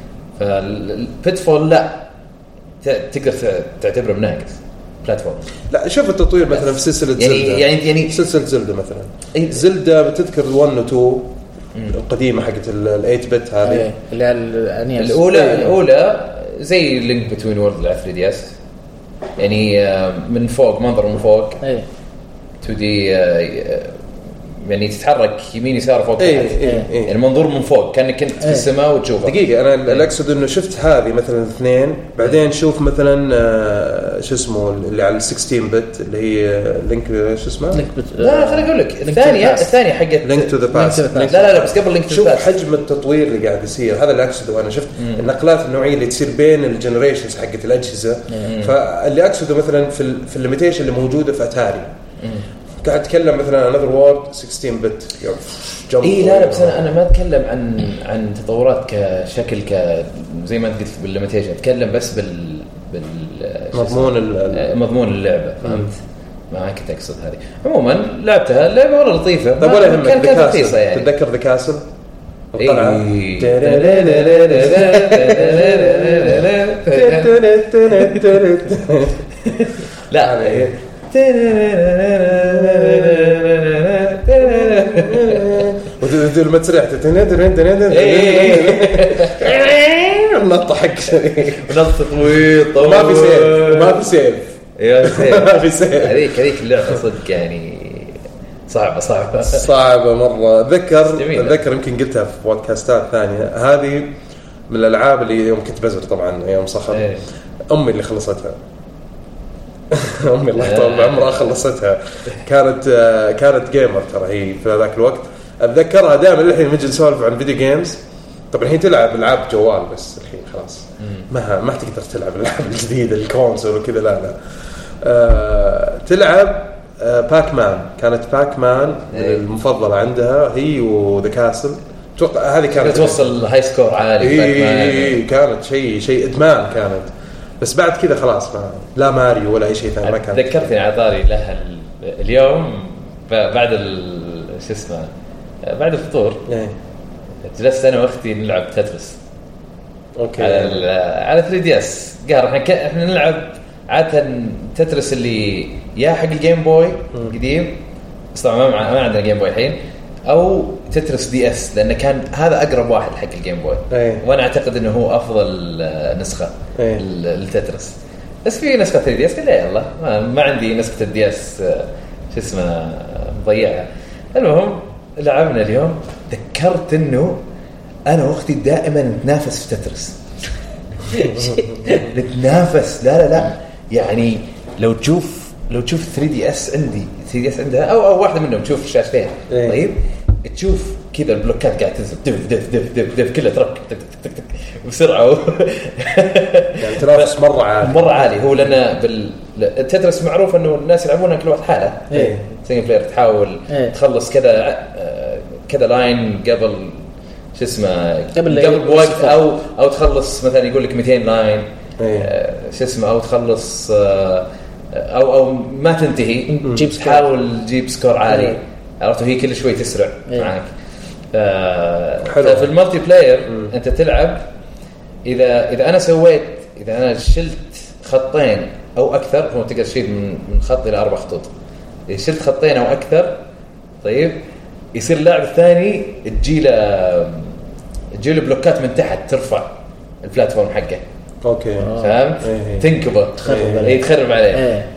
فالبيتفول لا تقدر تعتبره مناقز بلاتفورم. لا شوف التطوير مثلا في سلسله زلدة يعني سلسله زلدة مثلا زلدة بتذكر 1 و 2 القديمه حقت ال8 بت هذه اللي الاولى زي لينك بتوين وورلد على 3DS يعني من فوق منظر من فوق 2D يعني تتحرك يمين يسار فوق يعني المنظور من فوق كأنك كنت في السماء وتشوفه. دقيقة أنا اللي أقصد إنه شفت هذه مثلا 2 بعدين شوف مثلا شو اسمه اللي على 16 بت اللي هي لينك شو اسمه لا خليني أقول لك الثانية حقت لينك تو ذا باست. لا بس قبل لينك تو ذا باست شوف حجم التطوير اللي قاعد يصير. هذا اللي أقصده أنا شفت النقلات النوعية اللي تصير بين الجنريشنز حقت الأجهزة. فاللي أقصده مثلا في الليميتيشن اللي موجودة في أتاري قاعد اتكلم مثلا Another World 16 بت لا بس انا ما اتكلم عن تطورات كشكل زي ما انت قلت بالليميتيشن، اتكلم بس مضمون اللعبه، فهمت؟ ما كنت اقصد هذه. عموما لعبتها اللعبه والله لطيفه. طيب ولا يهمك كانت رخيصه يعني. تتذكر ذا كاسل لا وتدل ما تسرح النط حق نط طويل ما في سيف ما في سيف هذيك اللعبة صدق يعني صعبة مرة. أذكر يمكن قلتها في بودكاستات ثانية. هذه من الألعاب اللي يوم كنت بزر طبعا يوم صخر أمي اللي خلصتها أمي الله يطول عمرها خلصتها. كانت جيمر ترى هي في ذاك الوقت. أتذكرها دائما الحين نجي نسولف عن فيديو جيمز. طبعا الحين تلعب ألعاب جوال بس الحين خلاص ما تقدر تلعب الألعاب الجديدة الكونسول وكذا لا تلعب باك مان. كانت باك مان المفضلة عندها هي وذا كاسل. أتوقع هذه كانت توصل هاي سكور عالي. باك مان كانت شيء إدمان كانت. بس بعد كذا خلاص لا ماريو ولا أي شيء ثاني ما كان. ذكرتني عطاري لها اليوم بعد شو اسمه بعد الفطور جلست أنا وأختي نلعب تترس على 3DS. قهر إحنا نلعب عادة تترس اللي يا حق الجيم بوي قديم بس طبعا ما عندنا جيم بوي الحين، أو تترس DS لأنه كان هذا أقرب واحد حق الجيم بوي وأنا أعتقد إنه هو أفضل نسخة للتترس. بس في نسخة 3DS لا يلا ما عندي نسخة الدياس شو اسمه مضيعها. المهم لعبنا اليوم، ذكرت انه انا واختي دائما نتنافس في تترس. نتنافس لا يعني لو تشوف 3DS عندي 3DS عندها او واحدة منهم تشوف الشاشتين طيب تشوف كذا البلوكات قاعد تنزل دف كلها ترك بسرعة. يعني تنافس مرة عالي. هو لأن بالتترس معروف إنه الناس يلعبونها كل واحد حالة سينجل بلاير، تحاول تخلص كذا لاين قبل شو اسمه قبل بوقت أو تخلص مثلا يقول لك 200 لاين شو اسمه أو تخلص أو ما تنتهي تحاول تجيب سكور عالي عرفته. هي كل شوي تسرع معك. ففي المالتي بلاير أنت تلعب إذا أنا شلت خطين أو أكثر، هو تقدر تشيل من خط إلى 4 خطوط. إذا شلت خطين أو أكثر طيب يصير اللاعب الثاني تجيله بلوكات من تحت ترفع البلاتفورم حقه. أوكي فهمت؟ تنكبه تخرب عليه.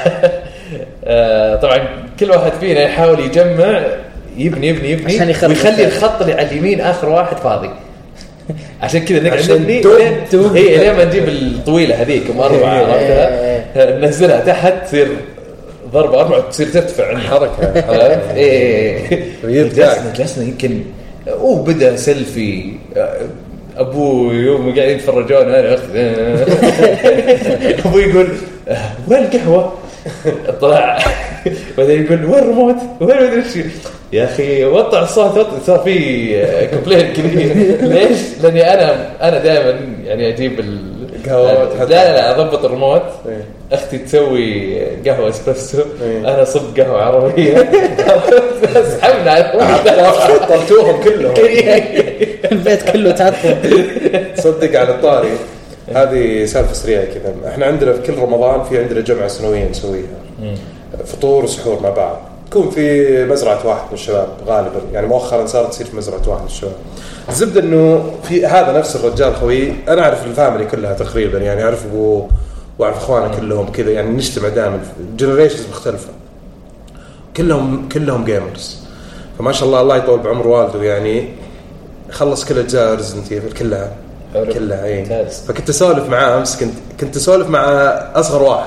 طبعا كل واحد فينا يحاول يجمع يبني ويخلي الخط اللي على اليمين آخر واحد فاضي. عشان كذا نقعد نبني لين ما نجيب الطويلة هذيك مربعة ننزلها تحت تصير ضربة 4 تصير تدفع عن حركة. جلسنا يمكن وبدأ سيلفي أبوي يوم قاعدين يتفرجون أنا أبوي يقول وين القهوة طلع بعدين يقول وين الريموت وين ما ادري ايش. يا اخي وطع الصوت صار في كومبلين كبير. ليش؟ لاني انا دائما يعني اجيب القهوه لا اضبط الريموت. اختي تسوي قهوه اسبريسو انا اصب قهوه عربيه. اسحبنا على طلتوهم كلهم البيت كله تعطل. تصدق على الطاري هذه سالفة سريعة كذا. احنا عندنا في كل رمضان في عندنا جمعة سنوية نسويها فطور وسحور مع بعض. تكون في مزرعة واحد من الشباب غالبا، يعني مؤخرا صارت تصير في مزرعة واحد من الشباب. الزبدة انه في هذا نفس الرجال خوي انا اعرف الفاميلي كلها تقريبا، يعني اعرف ابوه واعرف اخوانه كلهم كذا، يعني نجتمع دائما جنريشنز مختلفة كلهم جيمرز. فما شاء الله يطول بعمر والده، يعني خلص كل اجزاء ريزدنت ايفل كلها فكنت اسولف معاه امس. كنت اسولف مع اصغر واحد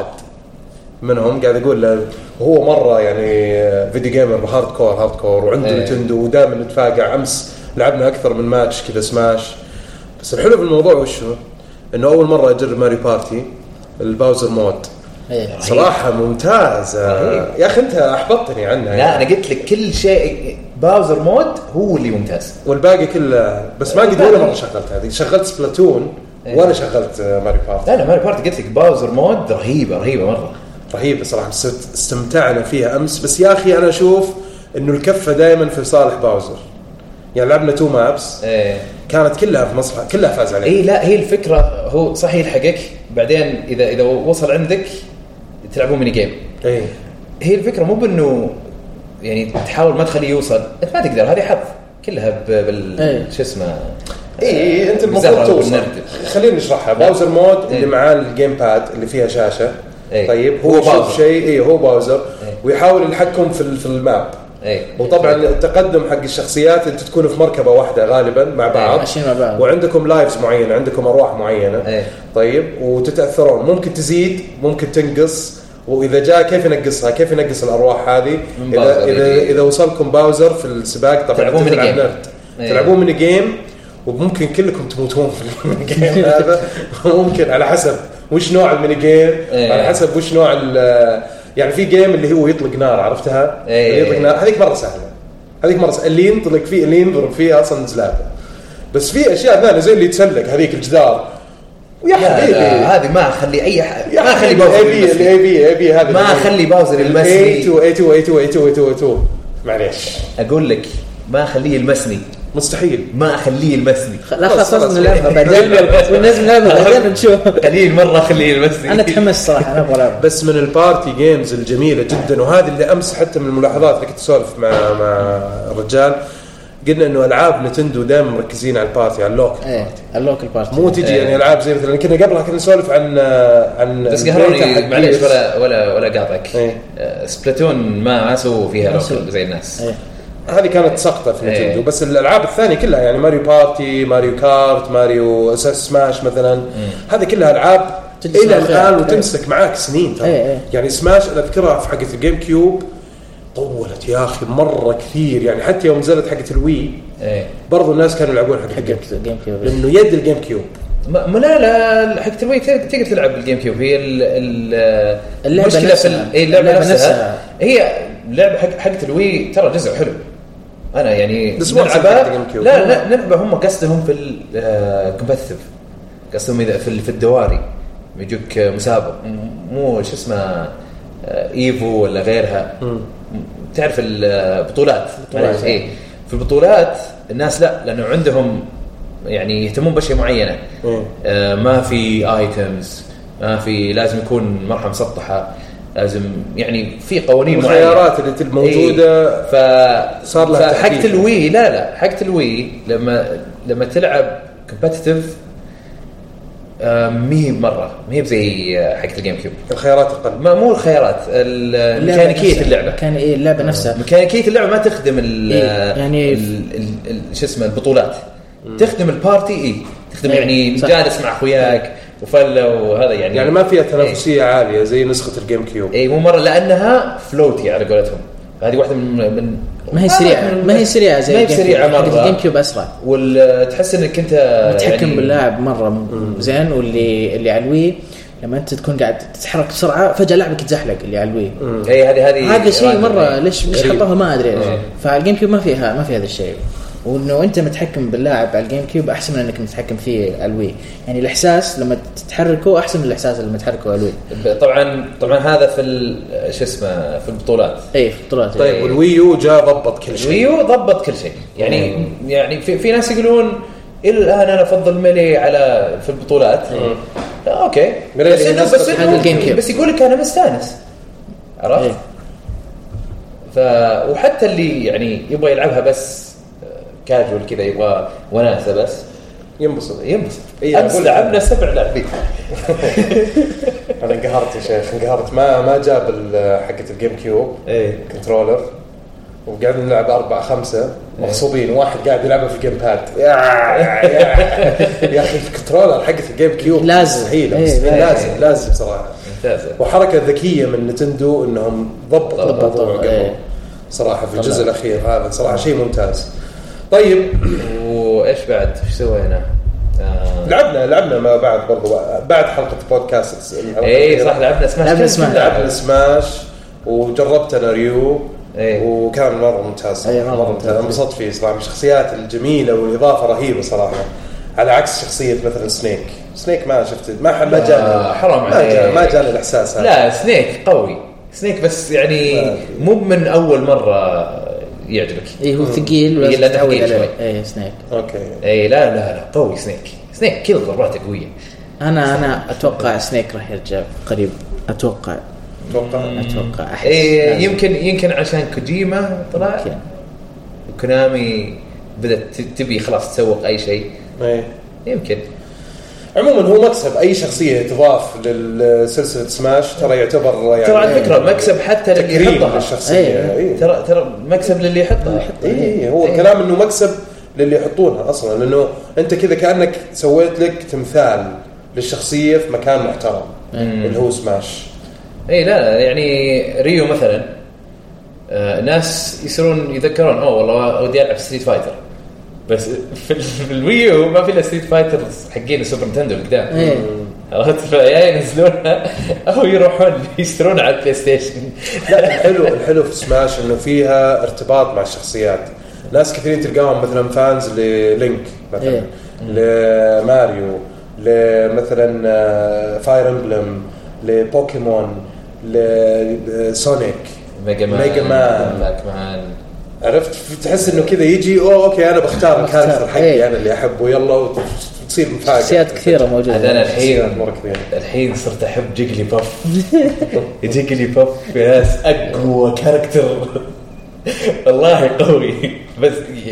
منهم قاعد اقول له وهو مره يعني فيديو جيمر هاردكور وعنده نينتندو ودائما نتفاقع. امس لعبنا اكثر من ماتش كذا سماش. بس الحلو بالموضوع وشو انه اول مره اجرب ماريو بارتي الباوزر مود صراحه ممتازه. يا اخي انت احبطتني عنها. لا انا قلت لك كل شيء باوزر مود هو اللي ممتاز والباقي كله بس ما قد ولا مره شغلت هذه. شغلت سبلاتون وانا شغلت ماريو بارتي. لا ماريو بارتي قلت لك باوزر مود رهيبه مره رهيبه صراحه. استمتعنا فيها امس. بس يا اخي انا اشوف انه الكفه دائما في صالح باوزر. يعني لعبنا 2 مابس كانت كلها في مصلحه كلها فاز عليها. لا هي الفكره هو صحيح يلحقك بعدين اذا وصل عندك تلعبوا ميني جيم. هي الفكره مو بانه يعني تحاول ما تخليه يوصل، انت ما تقدر، هذه حظ كلها شو اسمه. انت المفروض توصل. خلينا نشرحها. باوزر مود اللي معاه الجيم باد اللي فيها شاشه. طيب هو يشوف شيء هو باوزر ويحاول الحكم في الماب. وطبعا التقدم حق الشخصيات انت تكون في مركبه واحده غالبا مع بعض وعندكم لايفز معينه، عندكم ارواح معينه. طيب وتتاثرون، ممكن تزيد ممكن تنقص، واذا جاء كيف ينقصها، كيف ينقص الارواح هذه. اذا وصلكم باوزر في السباق طبعا تلعبون ميني جيم وممكن كلكم تموتون في الميني جيم هذا. ممكن على حسب وش نوع الميني جيم، على حسب وش نوع يعني في جيم اللي هو يطلق نار، عرفتها؟ يطلق نار هذيك مره سهله، اللي ينطلق فيه اللي ينضرب فيه اصلا زلابه. بس في اشياء ثانيه زي اللي يتسلق هذيك الجدار ويا حبيبي هذه ما اخلي اي حاجه، ما اخلي باوزر اي بي هذا ما اخلي باوزر المسني. A2 معليش اقول لك ما اخليه المسني، مستحيل ما اخليه المسني. لا خلصنا نلعبها بعدين وننزل نلعبها بعدين نشوف. قليل مره اخليه المسني. انا اتحمس صراحه انا ابغى العب. بس من البارتي جيمز الجميله جدا، وهذه اللي امس حتى من الملاحظات اللي كنت اسولف مع الرجال قلنا انه العاب نتندو دائما مركزين على البارتي، على اللوكل ايه اللوكل بارتي، مو تجي يعني العاب زي مثلا كنا قبلها كنا نسولف عن بس قهروني معليش ولا قاطعك. سبلاتون ما سووا فيها لوكل زي الناس. هذه كانت سقطة في نتندو. بس الألعاب الثانية كلها يعني ماريو بارتي، ماريو كارت، ماريو سماش مثلا، هذه كلها ألعاب إلى الآن وتمسك معاك سنين. يعني سماش أنا أذكرها في حقة الجيم كيوب طولت يا أخي مرة كثير، يعني حتى يوم نزلت حقة الوي برضو الناس كانوا يلعبون حقة الجيم كيوب لأنه يد الجيم كيوب. لا حقة الوي تقدر تلعب بالجيم كيوب. هي المشكلة في اللعبة نفسها. هي لعبة حقة الوي ترى جزء حلو. أنا يعني نلعبه هم قصدهم في الكومبتيتيف، قصدهم إذا في الدواري يجوك مسابق، مو شو اسمه إيفو ولا غيرها. تعرف البطولات إيه في البطولات الناس لا، لأنه عندهم يعني يهتمون بشيء معينة. ما في آيتمز، ما في لازم يكون مرحلة مسطحة، لازم يعني في قوانين معينة. الخيارات اللي موجودة فصار لها حقة الوي. لا حقة الوي لما تلعب كومبتيتيف مهي زي حقة الجيم كيوب. الخيارات أقل، مو الخيارات، ميكانيكية اللعبة. كان اللعبة نفسها ميكانيكية اللعبة ما تخدم يعني شو اسمه البطولات، تخدم البارتي. تخدم يعني جالس مع أخوياك وفله وهذا يعني ما فيها تنافسية عالية زي نسخة الجيم كيوب. مو مرة، لأنها فلوتي على قولتهم. هذه واحدة من ما هي سريعة زي الجيم كيوب أسرع، وتحس إنك أنت متحكم يعني باللاعب مرة زين. واللي على الوي لما أنت تكون قاعد تتحرك بسرعة فجأة لعبك يتزحلق اللي على الوي. هذا شيء مرة ليش حطوها ما أدري. فالجيم كيوب ما فيها هذا الشيء، وإنه أنت متحكم باللاعب على الجيم كيوب أحسن من إنك متحكم فيه على الوي. يعني الإحساس لما تتحركه أحسن من الإحساس اللي متحركه على الوي. طبعا هذا في شو اسمه في البطولات. في البطولات. طيب والويو جاء ضبط كل شيء. الويو ضبط كل شيء. يعني في ناس يقولون إلى الآن أنا أفضل ميلي في البطولات. أوكي. بس يقول لك أنا مستانس. عرفت؟ وحتى اللي يعني يبغى يلعبها بس كاجوال كذا، يبغى وناسة بس ينبسط. أمس لعبنا 7 لاعبين. أنا انقهرت يا شيخ، انقهرت. ما جاب حقة الجيم كيوب كنترولر، وقاعد نلعب 4-5 مغصوبين، واحد قاعد يلعبها في الجيم باد. يا أخي الكنترولر حقة الجيم كيوب لازم لازم صراحة. وحركة ذكية من نتندو إنهم ضبطوا الموضوع صراحة في الجزء الأخير هذا صراحة شيء ممتاز. طيب وإيش بعد إيش سوينا؟ لعبنا ما بعد برضو بعد حلقة بودكاست. صح لعبنا سماش وجربت أنا ريو. وكان مرة ممتاز. مرة ممتاز. انبسطت فيه صراحة، من الشخصيات الجميلة والإضافة رهيبة صراحة، على عكس شخصية مثلا سنيك ما شفت ما جاء حرام عليك، ما جاني الإحساس هذا. لا سنيك قوي، سنيك بس يعني مو من أول مرة يعجبك. هو ثقيل ولا تعود عليه. سنيك اوكي. لا قوي. سنيك كل ضرباته قوية. أنا أتوقع سنيك راح يرجع قريب. أتوقع يمكن عشان كوجيما طلع وكونامي بدأت تبي خلاص تسوق أي شيء. يمكن عموما هو مكسب أي شخصية تضاف للسلسلة سماش ترى يعتبر يعني ترى على فكرة مكسب حتى للي يحطها الشخصية. ترى مكسب للي يحطها. هو الكلام إنه مكسب للي يحطونها أصلا، لأنه أنت كذا كأنك سويت لك تمثال للشخصية في مكان محترم اللي هو سماش. لا يعني ريو مثلا ناس يصيرون يذكرون والله ودي ألعب ستريت فايتر، بس في الويو ما في ستريت فايتر حقين السوبر نينتندو القدام. عرفت؟ فيا ينزلونها أو يروحون يشترون على البلاي ستيشن. لا الحلو في سماش إنه فيها ارتباط مع الشخصيات. ناس كثيرين تلقاهم مثلا فانز للينك مثلا، لماريو، لمثلا فاير امبلم، لبوكيمون، لسونيك، ميجا مان. عرفت؟ تحس انه كذا يجي اوكي انا بختار الكاركتر حقي انا اللي احبه، يلا وتصير مفاجأة. شخصيات كثيرة موجودة. أنا الحين صرت أحب جيجلي باف. جيجلي باف ياس أقوى كاركتر والله قوي. بس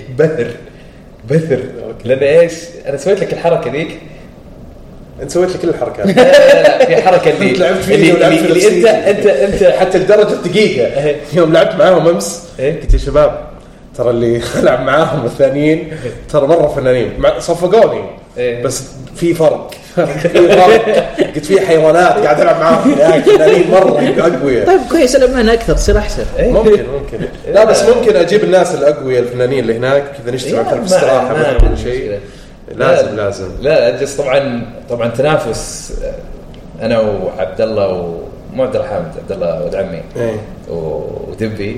بثر لان ايش انا سويت لك الحركه ذيك. انت سويت لي كل الحركات. لا في حركه اللي انت حتى لدرجه دقيقه يوم لعبت معاهم امس قلت يا شباب ترى اللي العب معاهم الثانيين ترى مره فنانين صفقوني بس في فرق قلت في حيوانات قاعد العب معاهم فنانين مره اقوياء. طيب كويس العب معنا اكثر تصير احسن. ممكن لا بس ممكن اجيب الناس الاقوياء الفنانين اللي هناك كذا نجتمع في الاستراحه ما كل شيء لازم لا جس طبعا تنافس انا وعبد الله ومو عبد الرحمن عبد الله ولد عمي ودبي.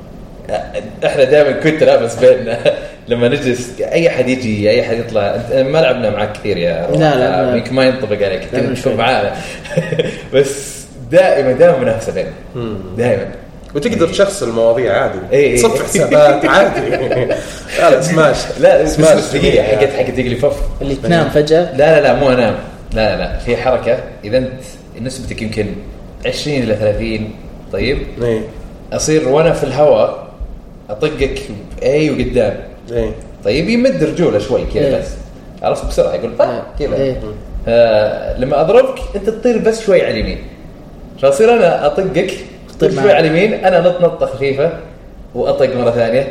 احنا دائما كنت تنافس بيننا لما نجلس اي حد يجي اي حد يطلع. ما لعبنا معك كثير يا لا يمكن ما ينطبق عليك كنت معانا بس دائما منافسه بيننا دائما. وتقدر تشخص المواضيع عادي تصفح حسابات عادي. لا سماش دقيقة حقت دقلي فف اللي تنام فجأة. لا مو انام لا في حركة اذا انت نسبتك يمكن 20 إلى 30 طيب اصير وانا في الهواء اطقك اي وقدام طيب يمد رجوله شوي كذا بس عرفت بسرعة يقول كذا لما اضربك انت تطير بس شوي على اليمين فاصير انا اطقك شوي على اليمين انا نط خفيفه واطق مره ثانيه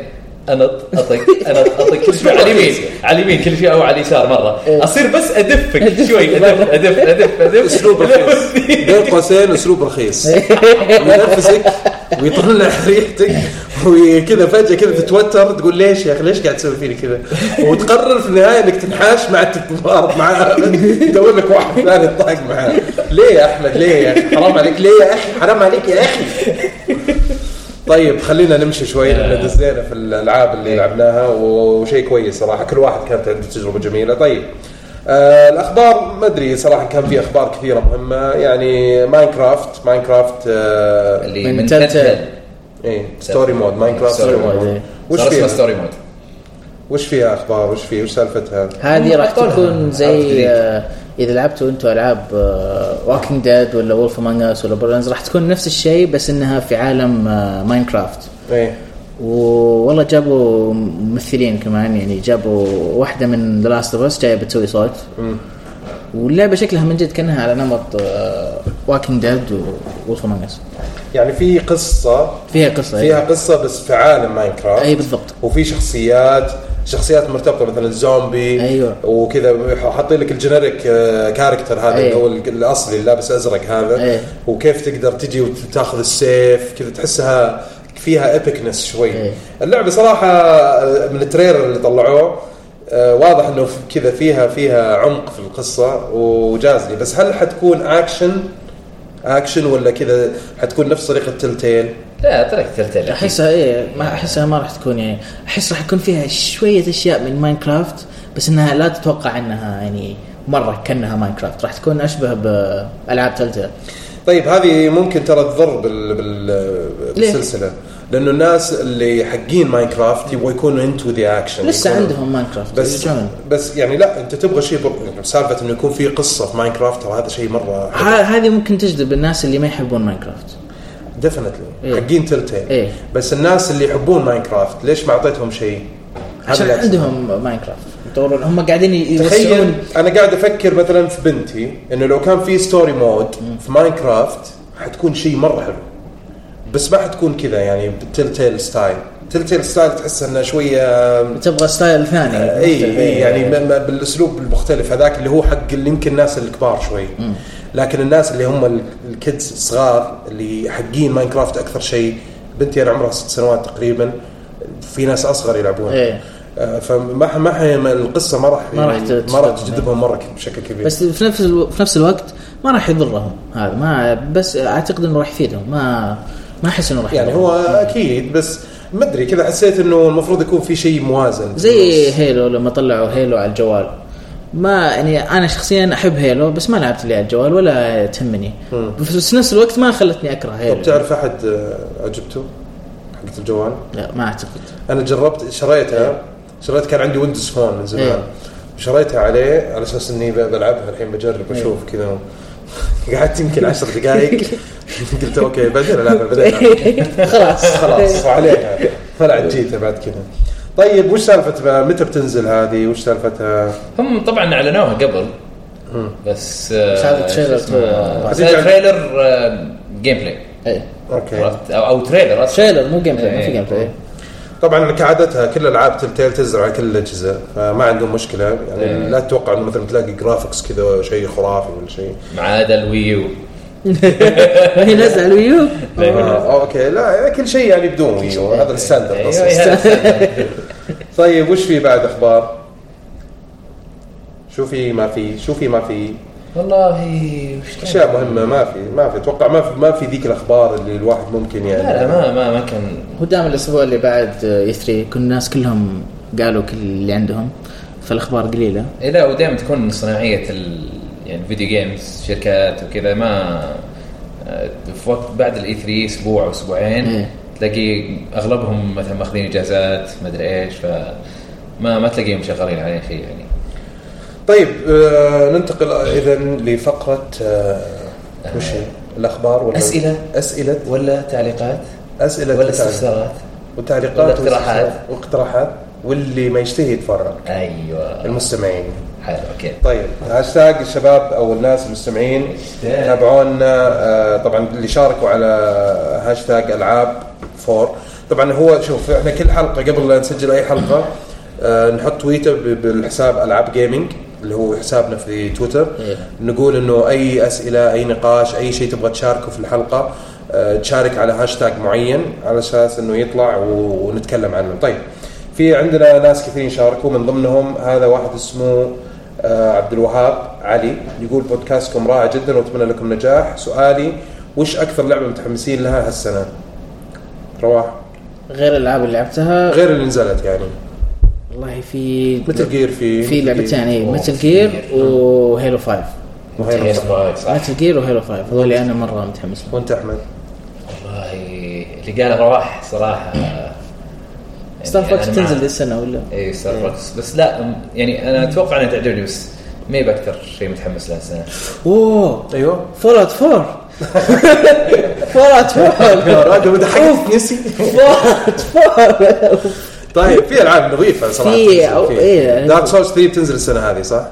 اطق كل شوي على اليمين كل شوي او على اليسار مره اصير بس ادفك شوي ادف اسلوب رخيص بين قوسين اسلوب رخيص ينرفزك ويطلع ريحتك وكذا فجاه كذا تتوتر تقول ليش يا اخي ليش قاعد تسوي فيني كذا وتقرر في النهايه انك تنحاش مع التتضارب معاه تدور لك واحد ثاني يطاق معاه. ليه يا احمد ليه يا اخي حرام عليك ليه يا اخي حرام عليك يا اخي. طيب خلينا نمشي شوي لأن دزينا في الألعاب اللي لعبناها وشيء كويس صراحة كل واحد كانت عنده تجربة جميلة. طيب الأخبار ما أدري صراحة كان في أخبار كثيرة مهمة يعني ماينكرافت اللي من تلتل ستوري مود ماينكرافت ستوري مود وش فيها ستوري مود وش فيها أخبار وش سالفتها هذه راح تكون زي إذا لعبتوا أنتوا ألعاب Walking Dead ولا Wolf Among Us ولا Borderlands راح تكون نفس الشيء بس إنها في عالم ماينكرافت. والله جابوا ممثلين كمان يعني جابوا واحدة من The Last of Us جاية بتسوي صوت واللعبة شكلها من جد كأنها على نمط Walking Dead و Wolf Among Us يعني في قصة فيها قصة بس في عالم ماينكرافت. أي بالضبط. وفي شخصيات مرتبطة مثلا الزومبي أيوة. وكذا حاطين لك الجينيريك كاركتر هذا اللي هو الأصلي اللابس أزرق هذا وكيف تقدر تجي وتاخذ السيف كذا تحسها فيها إبيكنس شوي. اللعبة صراحة من التريلر اللي طلعوه واضح إنه كذا فيها عمق في القصة وجازلي. بس هل حتكون أكشن ولا كذا حتكون نفس طريقة تلتيل؟ لا طريقة تلتيل أحسها ما راح تكون يعني أحس راح يكون فيها شوية أشياء من ماينكرافت بس إنها لا تتوقع إنها يعني مرة كأنها ماينكرافت راح تكون أشبه بألعاب تلتيل. طيب هذه ممكن ترى تضر بالسلسلة لأنه الناس اللي حقين ماينكرافت يبغوا يكونوا انتو ذا اكشن لسه عندهم ماينكرافت بس يعني لا انت تبغى شيء سالفة انه يكون في قصة في ماينكرافت وهذا شيء مرة هذه ممكن تجذب الناس اللي ما يحبون ماينكرافت ديفينتلي حقين تلتين بس الناس اللي يحبون ماينكرافت ليش ما اعطيتهم شيء عشان عندهم ماينكرافت يطورون هم قاعدين يوسعون. انا قاعد افكر مثلا في بنتي انه لو كان في ستوري مود في ماينكرافت حتكون شيء مرة حلو بس ما حتكون كذا يعني تلتيل ستايل تحس انه شويه تبغى ستايل ثاني يعني بالاسلوب المختلف هذاك اللي هو حق اللي يمكن الناس الكبار شوي لكن الناس اللي هم الكيدز الصغار اللي حقين ماينكرافت اكثر شيء. بنتي انا عمرها 6 سنوات تقريبا في ناس اصغر يلعبون فما القصه ما راح تجذبهم مره بشكل كبير بس في نفس الوقت ما راح يضرهم هذا ما بس اعتقد انه راح يفيدهم ما احس انه راح يعني هو اكيد بس ما ادري كذا حسيت انه المفروض يكون في شيء موازن زي هيلو لما طلعوا هيلو على الجوال ما يعني انا شخصيا احب هيلو بس ما لعبت لي على الجوال ولا تهمني في نفس الوقت ما خلتني اكره هيلو. طب تعرف احد عجبته حقت الجوال؟ لا ما اعتقد. انا جربت شريت كان عندي ويندوز فون من زمان شريتها عليه على اساس اني بلعبها الحين بجرب اشوف كذا قعدت يمكن 10 دقائق قلت اوكي بعدين العبها خلاص عليها طلعت جيتها بعد كذا. طيب وش سالفة متى بتنزل هذه؟ وش سالفتها؟ هم طبعا اعلنوها قبل بس هذا تريلر جيم بلاي. ايه اوكي. او تريلر مو جيم بلاي، ما في جيم بلاي. طبعا كعادتها كل الالعاب تلتيل تنزل على كل الاجهزه، فما عندهم مشكله يعني. لا تتوقع انه مثلا تلاقي جرافيكس كذا شيء خرافي ولا شيء، ما عدا الويو. هي نزل على الويو. اوكي لا كل شيء يعني بدون ويو، هذا الستاندرد. طيب وش في بعد اخبار؟ شو في ما في والله اشياء مهمه ما في اتوقع ما في ذيك الاخبار اللي الواحد ممكن يعني. لا ما كان. هو دام الاسبوع اللي بعد E3 كل الناس كلهم قالوا كل اللي عندهم، فالاخبار قليله. لا ودائما تكون صناعيه يعني فيديو جيمز شركات وكذا، ما في وقت بعد الE3 اسبوع او اسبوعين تلاقي اغلبهم مثلا ماخذين اجازات ما ادري ايش، فما تلاقيهم شغالين على شيء يعني. طيب ننتقل اذا لفقره وش الاخبار ولا اسئله ولا تعليقات، اسئله ولا استفسارات وتعليقات واقتراحات واللي ما يشتهي يتفرج. ايوه المستمعين. حلو اوكي. طيب هاشتاج الشباب او الناس المستمعين تابعونا طبعا اللي شاركوا على هاشتاج العاب 4. طبعا هو شوف احنا كل حلقه قبل لا نسجل اي حلقه نحط تويتر بالحساب العاب جيمنج اللي هو حسابنا في تويتر. نقول انه اي اسئله اي نقاش اي شيء تبغى تشاركه في الحلقه تشارك على هاشتاج معين على اساس انه يطلع ونتكلم عنه. طيب في عندنا ناس كثيرين شاركوا، من ضمنهم هذا واحد اسمه عبد الوهاب علي يقول بودكاستكم رائع جدا واتمنى لكم نجاح. سؤالي وش اكثر لعبه متحمسين لها هالسنه؟ رواح غير الالعاب اللي لعبتها غير اللي نزلت يعني. والله في متل جير في لعبتين يعني متل جير وهيلو 5. متل جير وهيلو 5 هذول انا مره متحمس لهم. وانت احمد؟ والله اللي قال رواح صراحه ستار فوكس تنزل دي السنه ولا؟ اي ستار فوكس بس لا يعني انا اتوقع انها تعجبني بس ما هي باكثر شيء متحمس له السنه. اوه ايوه فولات 4 فولات 4 راجل متحمس نسي فولات 4. طيب في العاب نظيفه صراحه. في دارك سولز 3 بتنزل السنه هذه صح؟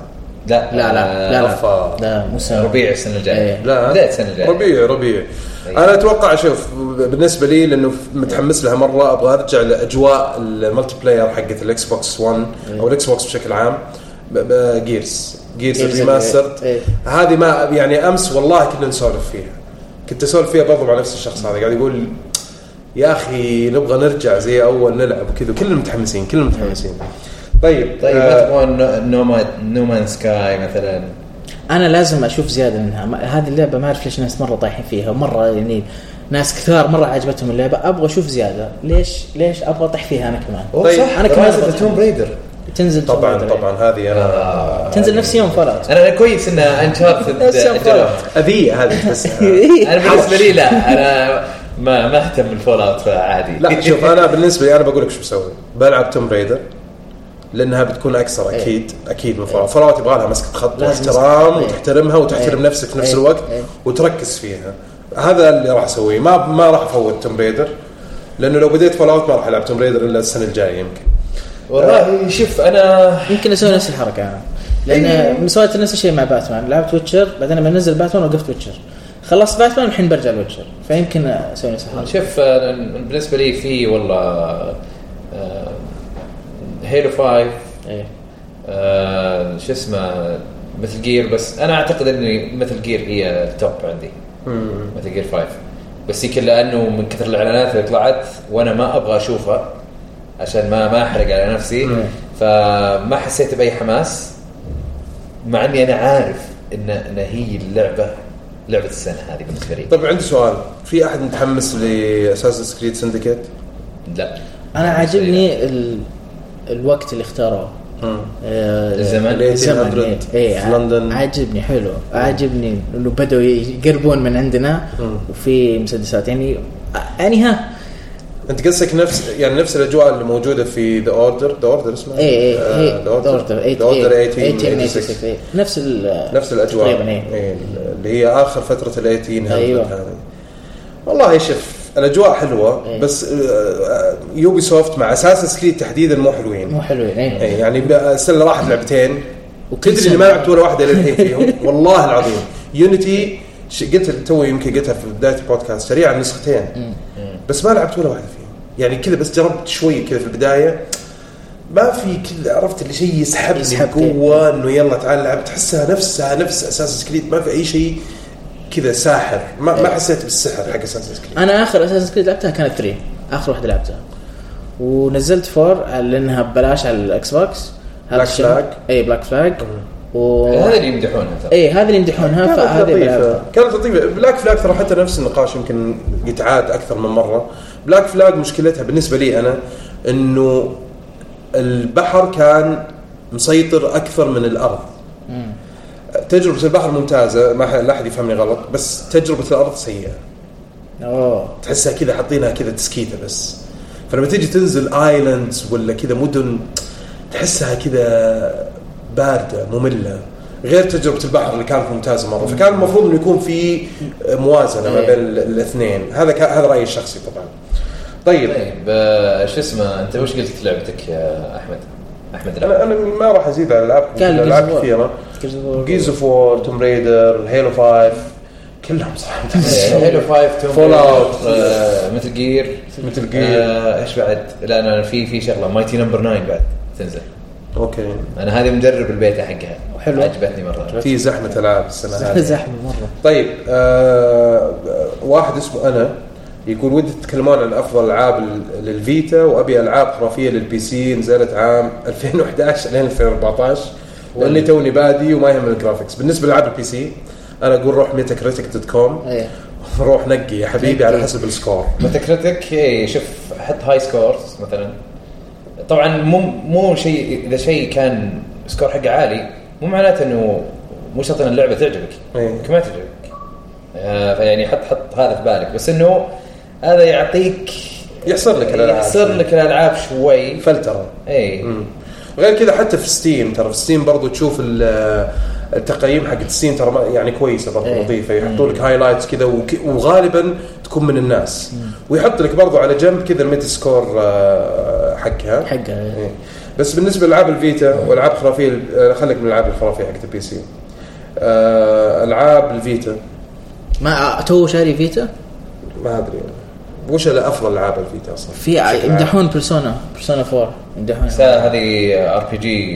لا مو سنه ربيع السنه الجايه. لا بدايه السنه الجايه ربيع. انا اتوقع شوف بالنسبه لي لانه متحمس لها مره ابغى ارجع لاجواء الملتي بلاير حقت الاكس بوكس 1 او الاكس بوكس بشكل عام. جيرز ريماسترد هذه ما يعني امس والله كنا نسولف فيها، كنت اسولف فيها برضو مع نفس الشخص هذا قاعد يقول يا اخي نبغى نرجع زي اول نلعب وكذا. كلنا متحمسين طيب ما تبغون نومان سكاي مثلا؟ انا لازم اشوف زياده منها. هذه اللعبه ما اعرف ليش ناس مره طايحين فيها مره يعني ناس كثار مره عجبتهم اللعبه. ابغى اشوف زياده. ليش ابغى اطيح فيها انا كمان؟ طيب انا كمان توم برايدر تنزل طبعا هذه انا تنزل نفس يوم فولات. انا كويس ان انشارتد اذيه هذه بس انا بالنسبه لي لا انا ما اهتم بالفولات فعادي. لا شوف انا بالنسبه لي انا بقول لك شو بسوي. بلعب توم برايدر لانها بتكون اكثر اكيد من فولات يبغى لها مسكه خط واحترام وتحترمها وتحترم نفسك في نفس الوقت وتركز فيها. هذا اللي راح اسويه. ما راح افوت توم برايدر لانه لو بديت فولات ما راح العب توم برايدر الا السنه الجايه يمكن. والله شوف انا يمكن اسوي نفس الحركه انا لان مسويت نفس الشيء مع باتمان. لعبت ويتشر بعدين لما نزل باتمان وقفت ويتشر خلصت باتمان الحين برجع لويتشر فيمكن اسوي نفس الحركه. شوف بالنسبه لي في والله هيلو 5 شو اسمه مثل جير بس انا اعتقد اني مثل جير هي التوب عندي. مثل جير 5 بس يمكن لانه من كثر الاعلانات اللي طلعت وانا ما ابغى اشوفها عشان ما احرق على نفسي فما حسيت باي حماس مع اني انا عارف ان هي لعبه السنه هذه بالنسبه لي. طيب عندي سؤال. في احد متحمس لاساسنز كريد سندكيت؟ لا انا عاجبني الوقت اللي اختاروه الزمن في لندن عاجبني حلو. عاجبني انه بدأوا يقربون من عندنا وفي مسدسات يعني ها انت قصدك نفس الاجواء اللي موجوده في ذا اوردر اسمه ذا اوردر 1886 نفس الاجواء اللي هي اخر فتره ال18 هذه. والله شوف الاجواء حلوه بس يوبي سوفت مع اساس كريد تحديدا مو حلوين يعني السنه راحت لعبتين وتدري اني ما لعبت ولا واحده للحين فيهم والله العظيم. يونيتي قلت توي يمكن قلتها في بدايه البودكاست سريعا نسختين بس ما لعبت ولا واحده فيهم يعني كذا بس جربت شوي كذا في البدايه ما في كذا عرفت اللي شيء يسحبني بقوه انه يلا تعال لعب تحسها نفس اساس كريد ما في اي شيء كذا ساحر ما حسيت بالسحر حق اساس كريد. انا اخر اساس كريد لعبتها كانت 3 اخر واحده لعبتها ونزلت 4 لانها ببلاش على الاكس بوكس بلاك فلاج بلاك فلاج هذا اللي يمدحونها هذا اللي يمدحونها فهذه كانت لطيفة. بلاك فلاج ترى حتى نفس النقاش يمكن يتعاد اكثر من مره. بلاك فلاج مشكلتها بالنسبه لي انا انه البحر كان مسيطر اكثر من الارض. تجربه البحر ممتازه ما لا احد يفهمني غلط بس تجربه الارض سيئه. تحسها كذا حاطينها كذا تسكيته بس فلما تيجي تنزل ايلاندز ولا كذا مدن تحسها كذا باردة مملة غير تجربة البحر اللي كانت ممتازة مرة. فكان المفروض انه يكون في موازنة ما بين الاثنين. هذا رأيي الشخصي طبعا. طيب شو اسمه انت وش قلت لعبتك يا احمد انا ما راح ازيد على الالعاب كثيرة. جيز اوف وور توم ريدر هيلو 5 كلهم صراحة هيلو 5 فول اوت مثل جير ايش بعد لا انا في شغلة مايتي نمبر 9 بعد تنزل. اوكي انا هذه مجرب البيتا حقها وحلو عجبتني مره. في زحمه العاب السنه هذه زحمه مره. طيب واحد اسمه انا يقول ودي تتكلمون عن افضل العاب للفيتا وابي العاب خرافيه للبي سي نزلت عام 2011 لين 2014 لاني توني بادي وما يهم الجرافيكس. بالنسبه للعاب البي سي انا اقول روح metacritic.com روح نقي يا حبيبي على حسب السكور. ميتاكريتيك شوف حط هاي سكورز مثلا طبعا مو شيء اذا شيء كان سكور حقه عالي مو معناته انه مو شرط ان اللعبه تعجبك كما تعجبك. فيعني حط هذا في بالك بس انه هذا يعطيك يحصر لك الالعاب شوي فلتره. غير كذا حتى في ستيم ترى في ستيم برضو تشوف التقييم حق ستيم ترى يعني كويسه برضو لطيفه يحطوا لك هايلايتس كذا وغالبا تكون من الناس ويحط لك برضو على جنب كذا الميتا سكور حقها. بس بالنسبه للعاب الفيتا والعاب خرافيه خليك من العاب الخرافيه حق البي سي. العاب الفيتا ما تو شاري فيتا ما ادري وش الافضل العاب الفيتا اصلا. في يمدحون بيرسونا 4 يمدحون هذه ار بي جي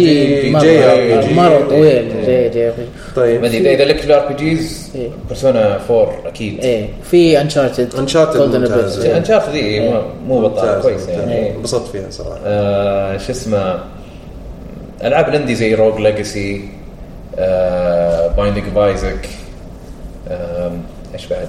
مره طويل جي. طيب ما ادري اذا لك الار بي جيز بيرسونا 4 اكيد. في انشارتد انشارتد دي مو بطال كويس يعني انبسطت فيها صراحه. شو اسمه العاب الاندي زي روج ليجاسي بايندينج اوف ايزاك ايش بعد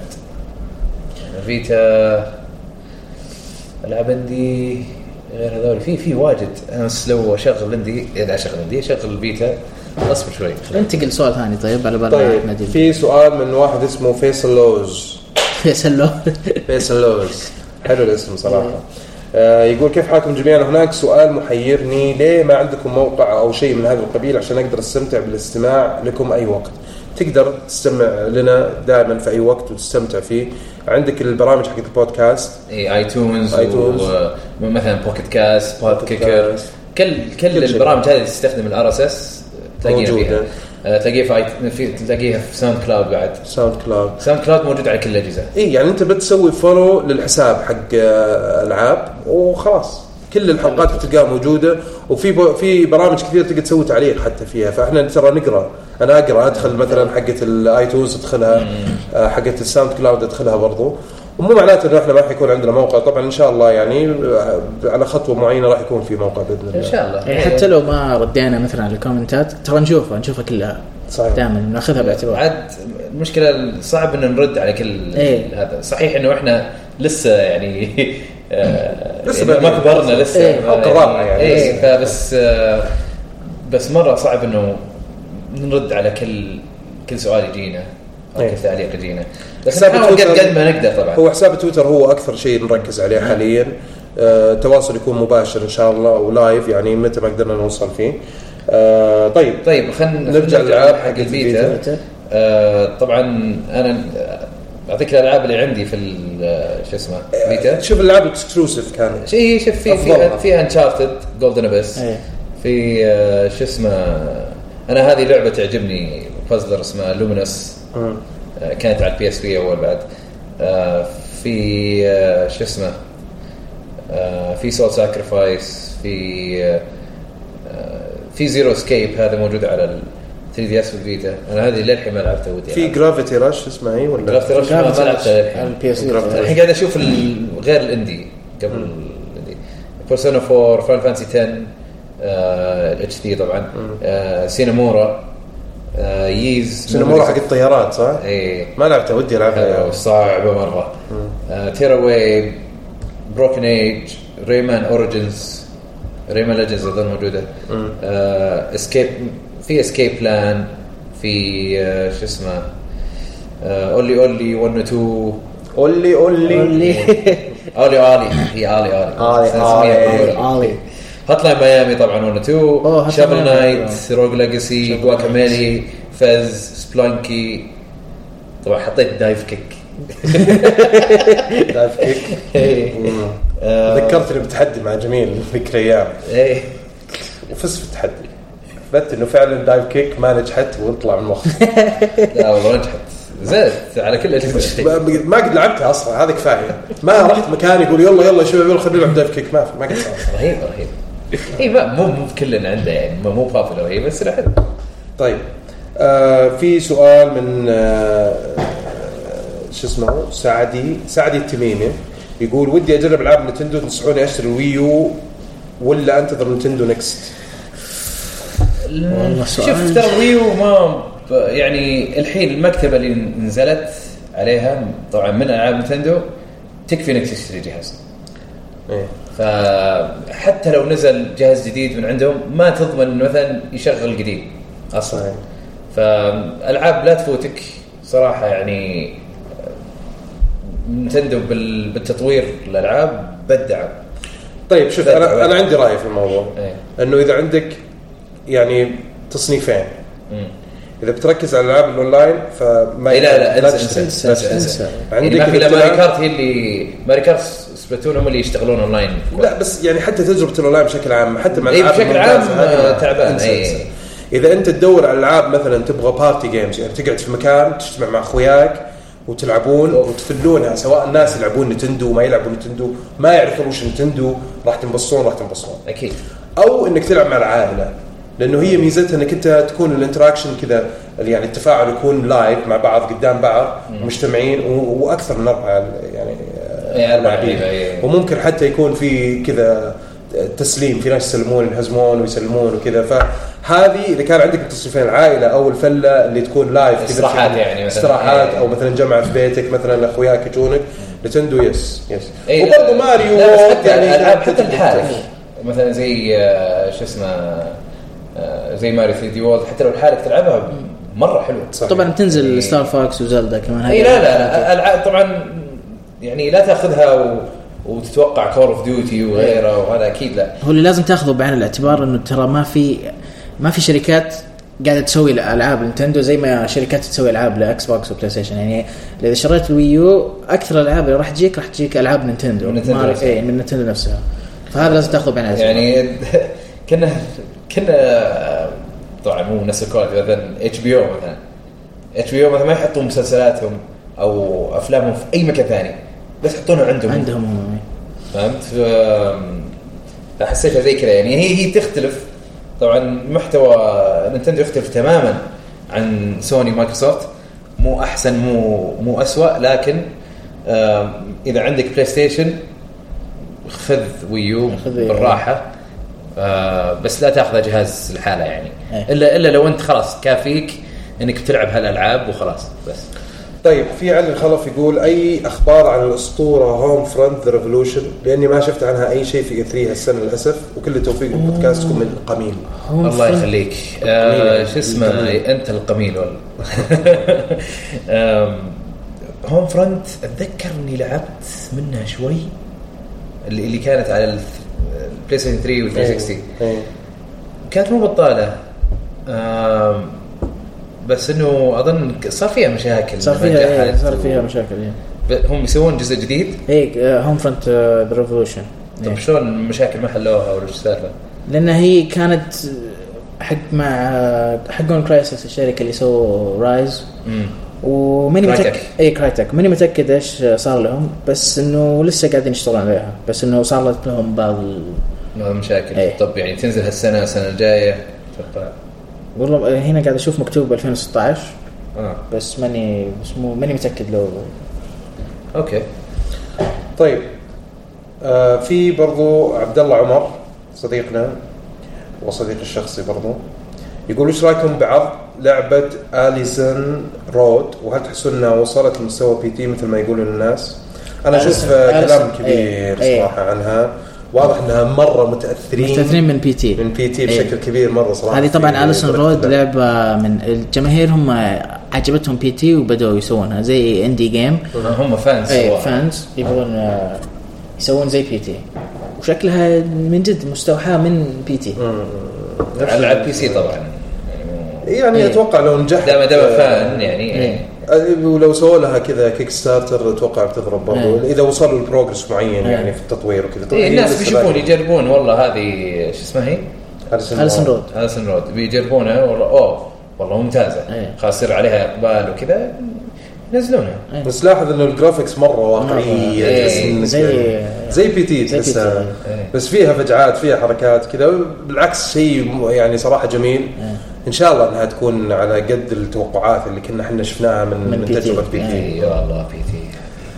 فيتا العاب اندي غير هذول في واجد. انا لو اشغل اندي اشغل فيتا اصبر شوي انتقل سؤال ثاني. طيب على بالي احمد في سؤال من واحد اسمه فيصل لوز حلو الاسم صراحه. يقول كيف حالكم جميعا هناك سؤال محيرني ليه ما عندكم موقع او شيء من هذا القبيل عشان اقدر استمتع بالاستماع لكم اي وقت. تقدر تستمع لنا دائما في اي وقت وتستمتع فيه. عندك البرامج حق البودكاست ايتونز ومثلا بوكيت كاست بودكيكر كل البرامج هذه تستخدم الار اس اس تلاقيها تلاقيها في ساوند كلاود. بعد ساوند كلاود موجود على كل الاجهزه. يعني انت بتسوي فولو للحساب حق العاب وخلاص كل الحلقات بتلقاها موجوده. وفي برامج كثير تقدر تسوي تعليق حتى فيها. فاحنا ترى انا اقرا ادخل مثلا حقه الايتونز ادخلها حقه الساوند كلاود ادخلها برضو. ومو معناته انه احنا ما راح يكون عندنا موقع طبعا ان شاء الله يعني على خطوه معينه راح يكون في موقع باذن الله ان شاء الله. يعني حتى لو ما ردينا مثلا على الكومنتات ترى نشوفها كلها دائما ناخذها باعتبار. عاد المشكله صعب ان نرد على كل هذا. صحيح انه احنا لسه يعني لسه ما كبرنا لسه الرابعه يعني فبس بس مره صعب انه نرد على كل سؤال يجينا او كل تعليق يجينا. بس نحاول قد ما نقدر. طبعا هو حساب تويتر هو اكثر شيء نركز عليه حاليا. التواصل يكون مباشر ان شاء الله ولايف يعني متى ما قدرنا نوصل فيه. طيب خلينا نرجع للعاب حق الفيتا. طبعا انا اعطيك الالعاب اللي عندي في شو اسمه فيتا. شوف الالعاب الاكسكلوسيف كانت شيء شوف في انشارتد جولدن ابيس، في شو اسمه انا هذه لعبه تعجبني بازلر اسمها لومينس، كانت على البي اس بي اول بعد. في شو اسمه في سول ساكريفايس، في زيرو اسكيب هذا موجود على ال 3 دي اس والفيتا. انا هذه للحين ما لعبتها ودي. في جرافيتي رش اسمها ايه ولا جرافيتي رش ما لعبتها على البي اس بي. الحين قاعد اشوف غير الاندي قبل الاندي. بيرسونا 4، فاينل فانسي 10 الاتش دي طبعا، سينامورا، ييز سينامورا حق الطيارات صح؟ اي ما لعبتها ودي العبها صعبه مره. تيراوي، بروكن ايج، ريمان اوريجينز، ريمان ليجندز اظن موجوده. اسكيب، في اسكيب بلان، في شو اسمه اولي 1 و 2 اولي هي اولي هاتلاين ميامي طبعا 1 و 2، شابل نايت، روج ليجاسي، جواكاميلي، فز، سبلانكي. طبعا حطيت دايف كيك ذكرتني بتحدي مع جميل ذيك الايام وفزت في التحدي، اثبت انه فعلا دايف كيك ما نجحت وطلع من المخ. لا والله نجحت، زدت على كل شيء. ما قد لعبتها اصلا، هذا كفايه. ما رحت مكان يقول يلا شباب يلا خلينا نلعب دايف كيك، ما قد صار. رهيب اي مو كلنا عنده يعني، مو بابلر هي بس حلو. طيب في سؤال من شو اسمه سعدي التميمي، يقول ودي اجرب العاب نينتندو، تنصحوني اشتري الويو ولا انتظر نينتندو نيكست؟ والله سؤال. شوف ترى الويو ما يعني الحين المكتبه اللي نزلت عليها طبعا من العاب نينتندو تكفي انك تشتري جهاز. فحتى لو نزل جهاز جديد من عندهم ما تضمن مثلا يشغل قديم اصلا. فالعاب لا تفوتك صراحه يعني. نينتندو بالتطوير الالعاب بدع. طيب شوف انا عندي راي في الموضوع. انه اذا عندك يعني تصنيفين، اذا بتركز على الالعاب الاونلاين فما لا انسى. عندك ما في ماري كارت، هي اللي ماري كارت سبلاتون هم اللي يشتغلون اونلاين. لا بس يعني حتى تجربه الاونلاين بشكل عام، حتى مع الالعاب بشكل عام تعبان. اذا انت تدور على العاب مثلا تبغى بارتي جيمز، يعني تقعد في مكان تجتمع مع اخوياك وتلعبون وتفلونها، سواء الناس يلعبون نينتندو ما يلعبون نينتندو، ما يعرفون وش نينتندو، راح تنبسطون اكيد. او انك تلعب مع العائله، لانه هي ميزتها انك انت تكون الانتراكشن كذا، يعني التفاعل يكون لايف مع بعض قدام بعض مجتمعين، واكثر من 4 يعني 4 لاعبين. وممكن حتى يكون في كذا تسليم، في ناس يسلمون ينهزمون ويسلمون وكذا. فهذه اذا كان عندك التصنيفين العائله او الفله اللي تكون لايف كذا استراحات، يعني استراحات او مثلا جمعه في بيتك مثلا اخوياك يجونك، نينتندو يس وبرضه ماريو يعني العاب حتى الحالك مثلا زي شو اسمه زي ماريو 3 وورلد، حتى لو الحالك تلعبها مره حلوه. طبعا بتنزل ستار فاكس وزلدا كمان. هذه لا العاب طبعا يعني لا تاخذها وتتوقع كول اوف ديوتي وغيره، وهذا اكيد لا. هو اللي لازم تاخذه بعين الاعتبار انه ترى ما في شركات قاعده تسوي العاب نينتندو زي ما شركات تسوي العاب لاكس بوكس وبلاي ستيشن. يعني اذا شريت الويو اكثر الالعاب اللي راح تجيك العاب نينتندو من نينتندو نفسها، فهذا لازم تاخذه بعين الاعتبار. يعني كنا طبعا مو نفس الكواليتي. مثلا اتش بي او مثلا ما يحطون مسلسلاتهم او افلامهم في اي مكان ثاني، بس يحطونها عندهم. فهمت؟ حسيتها زي كذا يعني. هي تختلف طبعا. محتوى نينتندو يختلف تماما عن سوني مايكروسوفت، مو احسن مو أسوأ، لكن اذا عندك بلاي ستيشن خذ ويو بالراحه، بس لا تاخذ جهاز لحاله يعني. الا لو انت خلاص كافيك انك تلعب هالالعاب وخلاص بس. طيب في علي الخلف يقول اي اخبار عن الاسطوره هوم فرونت ذا ريفولوشن، لاني ما شفت عنها اي شيء في E3 هالسنه للاسف، وكل التوفيق لبودكاستكم من القميل. الله يخليك. شو اسمه انت القميل والله. هوم فرونت اتذكر اني لعبت منها شوي، اللي كانت على البلاي ستيشن 3 و 360. كانت مو بطاله، بس انه اظن صار فيها مشاكل، صار فيها مشاكل هم يسوون جزء جديد هيك هوم فرونت ريفولوشن. طب شلون المشاكل ما حلوها ولا ايش السالفه؟ لان هي كانت حقون كرايسس الشركه اللي سووا رايز وماني متاكد كرايتك ماني متاكد ايش صار لهم، بس انه لسه قاعدين يشتغلون عليها، بس انه صار لهم بعض المشاكل. طب يعني تنزل هالسنه السنه الجايه اتوقع؟ والله هنا قاعد اشوف مكتوب 2016 بس ماني متاكد لو اوكي. طيب في برضو عبد الله عمر صديقنا وصديق الشخصي برضو يقول ايش رايكم بعرض لعبه أليسن رود، وهل تحسون انها وصلت لمستوى بي تي مثل ما يقولون الناس؟ انا اشوف كلام كبير صراحه عنها، واضح انها مره متاثرين من بي تي بشكل كبير مره صراحه. هذه طبعا أليسن رود لعبه من الجماهير هم عجبتهم بي تي وبداوا يسوونها زي اندي جيم، هم فانز يبغون يسوون زي بي تي، وشكلها من جد مستوحاه من بي تي على البي سي طبعا. يعني اتوقع لو نجحت دام فان يعني ولو سووا لها كذا كيك ستارتر اتوقع بتضرب برضو اذا وصلوا لبروجرس معين يعني في التطوير وكذا. الناس بيشوفون يجربون والله هذه شو اسمها هي أليسن رود بيجربونها والله ممتازه خلاص يصير عليها اقبال وكذا ينزلونها. بس لاحظ انه الجرافيكس مره واقعيه زي بي تي تحسها، بس فيها فجعات فيها حركات كذا، بالعكس شيء يعني صراحه جميل. ان شاء الله انها تكون على قد التوقعات اللي كنا احنا شفناها من تجربه بي تي. يا الله بي تي.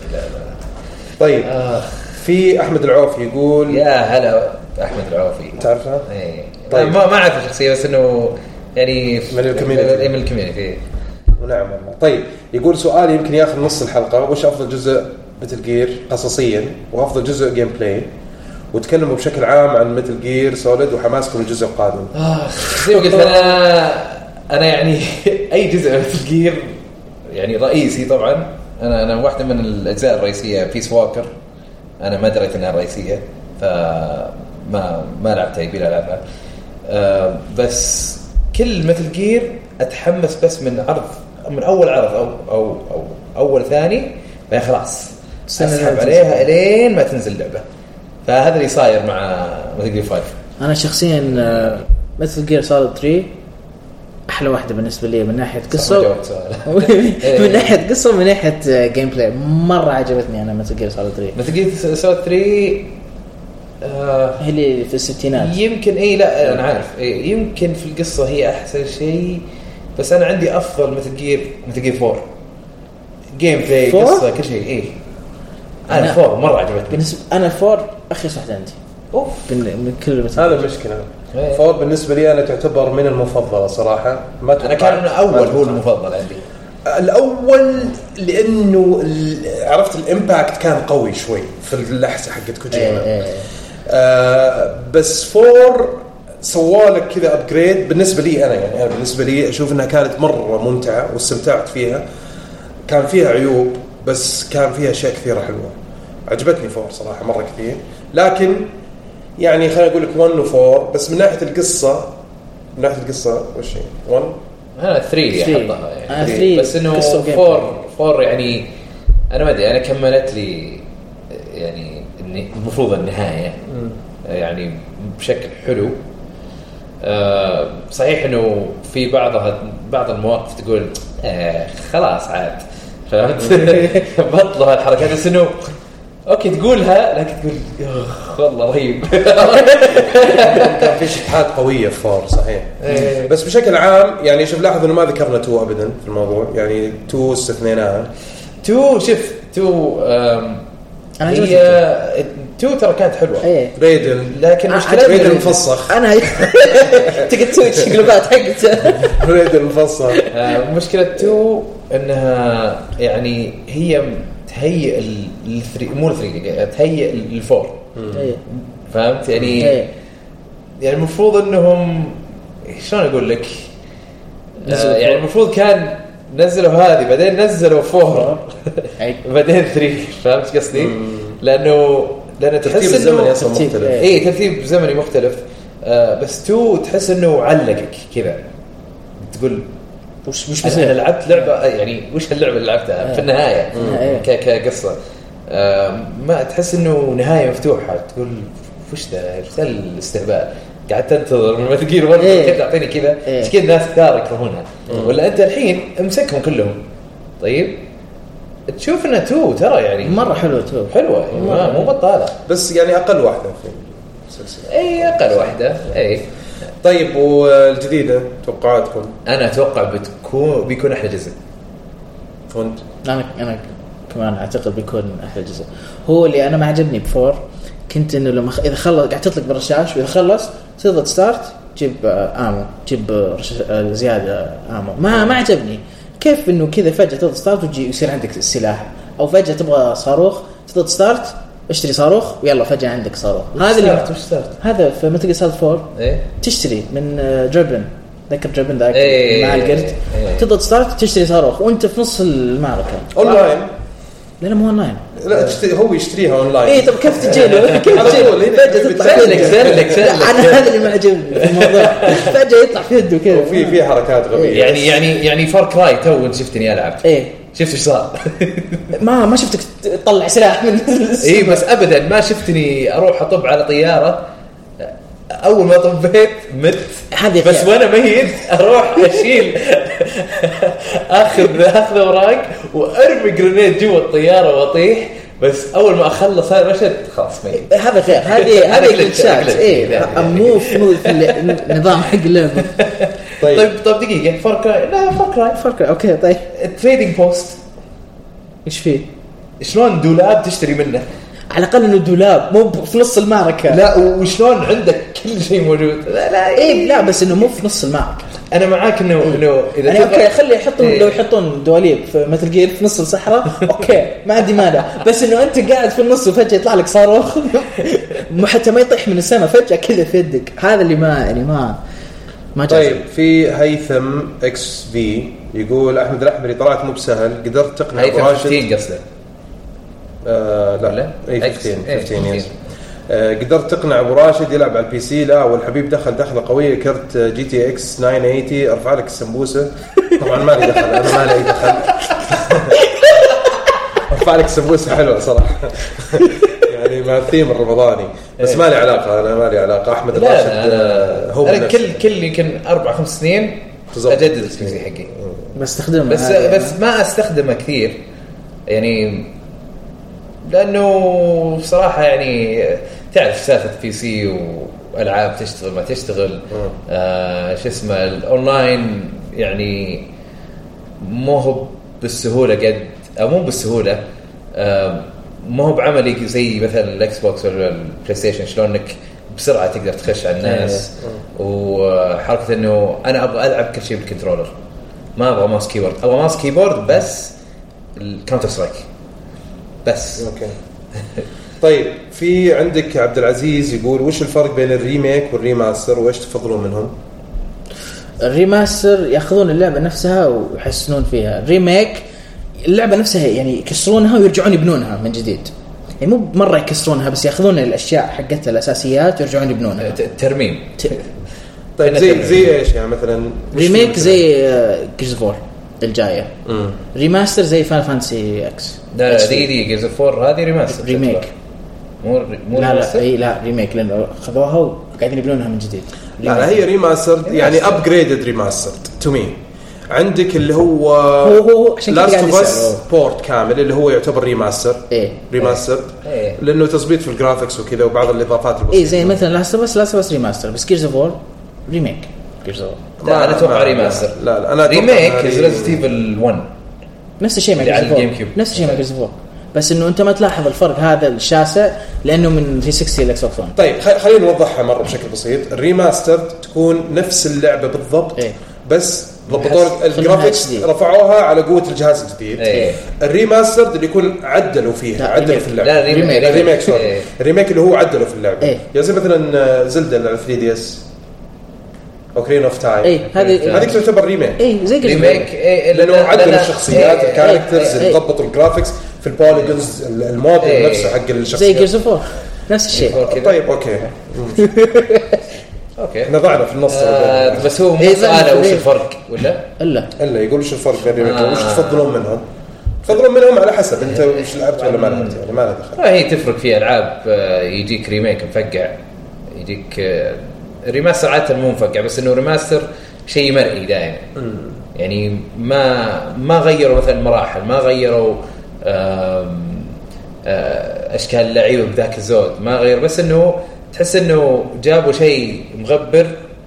طيب في احمد العوفي يقول يا هلا احمد العوفي تعرفها؟ طيب ما اعرف الشخصيه بس انه يعني من الكوميونتي ونعم والله. طيب يقول سؤال يمكن ياخذ نص الحلقه، وش افضل جزء مثل جير قصصيا وافضل جزء جيم بلاي، وتكلموا بشكل عام عن مثل جير سوليد وحماسكم للجزء القادم. زي ما قلت انا يعني اي جزء مثل جير يعني رئيسي طبعا. انا واحده من الاجزاء الرئيسيه بيس واكر، انا ما دريت انها رئيسيه فما لعبتها يبي العبها. بس كل مثل جير اتحمس بس من اول عرض او اول ثاني خلاص اسحب عليها الين ما تنزل اللعبه. فهذا اللي صاير مع مثل جير 5. انا شخصيا مثل جير سوليد 3 احلى واحده بالنسبه لي من ناحيه قصه من ناحيه قصه ومن ناحيه جيم بلاي. مره عجبتني انا مثل جير سوليد 3. مثل جير سوليد 3 هي اللي في الستينات يمكن لا انا عارف يمكن في القصه هي احسن شيء، بس انا عندي افضل مثل جير 4 جيم بلاي قصه كل شيء. انا 4 مره عجبتني بالنسبه انا 4 اخيس واحده عندي من كل هذا المشكله. 4 بالنسبه لي انا تعتبر من المفضله صراحه. انا كان اول هو المفضل عندي الاول لانه عرفت الامباكت كان قوي شوي في اللحظه حقت كوجيما. بس 4 سوالك كذا ابجريد بالنسبه لي انا يعني أنا بالنسبه لي اشوف انها كانت مره ممتعه واستمتعت فيها. كان فيها عيوب بس كان فيها اشياء كثيره حلوه. عجبتني 4 صراحه مره كثير، لكن يعني خلينا اقول لك 1 و4 بس من ناحيه القصه وش هي 1 انا 3 احطها يعني بس انه 4 يعني انا ما ادري انا كملت لي يعني المفروض النهايه يعني بشكل حلو. صحيح انه في بعض المواقف تقول خلاص عاد فهمت بطلوا هالحركات، بس انه اوكي تقولها لكن تقول والله رهيب. كان في شطحات قويه في 4 صحيح. بس بشكل عام يعني شوف لاحظ انه ما ذكرنا 2 ابدا في الموضوع، يعني 2 استثنيناها. 2 شوف 2 هي 2 ترى كانت حلوه ريدن، لكن مشكلة ريدن مفصخ. انا تقدر تسوي شقلبات حقته ريدن مفصخ. مشكلة 2 انها يعني هي تهيئ مو 3 تهيئ ال4 فهمت يعني المفروض انهم شلون اقول لك يعني المفروض كان نزلوا هذه بعدين نزلوا 4 بعدين 3 فهمت قصدي؟ لانه تحس انه ترتيب زمني مختلف. بس 2 تحس انه علقك كذا تقول وش انا بيصير؟ لعبت لعبه يعني وش اللعبه اللي لعبتها في النهايه كقصه ما تحس انه نهايه مفتوحه تقول وش ذا الاستهبال قاعد تنتظر من تقيل والله كيف تعطيني كذا ايش كذا الناس كثار يكرهونها ولا انت الحين امسكهم كلهم طيب تشوف انه تو ترى يعني مره حلوه تو حلوه يعني مو بطاله بس يعني اقل واحده في السلسله اي اقل واحده اي. طيب والجديده توقعاتكم؟ انا اتوقع بيكون احلى جزء. وانت؟ انا كمان اعتقد بيكون احلى جزء. هو اللي انا ما عجبني بفور كنت انه لما اذا خلص قاعد تطلق بالرشاش واذا خلص تضغط ستارت تجيب امو تجيب زياده امو ما عجبني كيف انه كذا فجاه تضغط ستارت وتجي يصير عندك السلاح او فجاه تبغى صاروخ تضغط ستارت اشتري صاروخ ويلا فجاه عندك صاروخ. هذا اللي هذا في متل جير 4 تشتري من دربن ذكر دربن ذاك مع القرد تضغط ستارت تشتري صاروخ وانت في نص المعركه اونلاين. لا مو اونلاين لا هو يشتريها اونلاين. ايه طب كيف تجيله كيف تجيله فجاه تطلع فيك انا هذا اللي ما عجبني في الموضوع فجاه يطلع في يده كذا وفي حركات غبيه يعني فار كراي تو انت شفتني العب شفت ايش صار ما شفتك تطلع سلاح من اي بس ابدا ما شفتني اروح اطب على طياره اول ما طبيت مت بس وانا ميت اروح اشيل اخذ اوراق وارمي جرينيد جوا الطياره واطيح بس اول ما اخلص هذا المشهد خلاص ميت. هذا خير هذه جلتشات ايه مو في النظام حق اللعبه. طيب دقيقه فار كراي اوكي طيب تريدينج بوست ايش فيه؟ شلون دولاب تشتري منه على الأقل إنه دولاب مو في نص المعركة. لا وشلون عندك كل شيء موجود. لا بس إنه مو في نص المعركة. أنا معاك إنه إذا يعني أوكي خلي يحطون لو يحطون دواليب في متل جير في نص الصحراء أوكي ما عندي مانع بس إنه أنت قاعد في النص وفجأة يطلع لك صاروخ حتى ما يطيح من السماء فجأة كذا في يدك هذا اللي ما طيب في هيثم اكس في يقول أحمد الأحمري طلعت مو بسهل قدرت تقنع راشد قصده لا اي 15 قدرت تقنع ابو راشد يلعب على البي سي. لا والحبيب دخله قويه كرت جي تي اكس 980 ارفع لك السمبوسه. طبعا ما لي دخل انا ما لي دخل ارفع لك السمبوسه حلوه صراحه يعني مع الثيم الرمضاني بس ما لي علاقه. انا ما لي علاقه احمد الراشد هو انا كل يمكن 4-5 سنين اجدد البي سي حقي بستخدمه بس ما استخدمه كثير يعني لأنه بصراحة يعني تعرف سالفة بي سي وألعاب تشتغل ما تشتغل شو اسمه الأونلاين يعني مو هو بالسهولة قد أو مو بالسهولة مو هو بعملي زي مثلا الإكس بوكس ولا البلاي ستيشن شلون إنك بسرعة تقدر تخش على الناس وحركة إنه أنا أبغى ألعب كل شيء بالكنترولر ما أبغى ماوس كيبورد أبغى ماوس كيبورد بس الكاونتر سترايك بس. اوكي طيب في عندك عبد العزيز يقول وش الفرق بين الريميك والريماستر وايش تفضلون منهم؟ الريماستر ياخذون اللعبه نفسها ويحسنون فيها. الريميك اللعبه نفسها يعني يكسرونها ويرجعون يبنونها من جديد يعني مو مره يكسرونها بس ياخذون الاشياء حقتها الاساسيات ويرجعون يبنونها ترميم. طيب زي ايش يعني مثلا ريميك زي جيرز اوف وور الجايه ريماستر زي فاينل فانتسي اكس. لا دي جيرز اوف وور هذه ريماستر ريميك مو لا ريميك لانه خذوها وقاعدين يبنونها من جديد. لا هي ريماستر يعني ابجريدد ريماستر تو مي. عندك اللي هو لاست اوف اس بورت كامل اللي هو يعتبر ريماستر ريماستر لانه تظبيط في الجرافيكس وكذا وبعض الاضافات البسيطه زي مثلا لاست اوف اس ريماستر بس جيرز اوف وور ريميك. جيرز اوف لا انا اتوقع ريماستر. لا انا ريميك ريزيدنت ايفل 1 نفس الشيء مع جيرز اوف وور بس انه انت ما تلاحظ الفرق هذا الشاسع لانه من 360 الاكس بوكس 1. طيب خلينا نوضحها مره بشكل بسيط. الريماستر تكون نفس اللعبه بالضبط بس ضبطوا الجرافيكس رفعوها على قوه الجهاز الجديد. الريماستر اللي يكون عدلوا فيها عدلوا في اللعبه. الريميك الريميك اللي هو عدلوا في اللعبه يعني زي مثلا زلدة على 3 دي اس اوكرين اوف تايم هذه تعتبر ريميك زي ريميك لانه عدلوا الشخصيات الكاركترز ضبطوا الجرافيكس في البوليجونز الموديل نفسه حق الشخصيات زي جيرز اوف وور نفس الشيء. طيب اوكي اوكي نضعنا في النص. بس هو مو سؤال وش الفرق الا يقول وش الفرق بين الريميك وش تفضلون منهم. تفضلون منهم على حسب انت وش لعبت ولا ما لعبت، يعني ما له دخل. هي تفرق في العاب يجيك ريميك مفقع، يجيك ريماستر عادة مو مفقع، بس انه ريماستر شيء مرئي دائما. يعني ما غيروا مثلا مراحل، ما غيروا اشكال اللعيبه بذاك الزود، ما غير، بس انه تحس انه جابوا شيء مغبر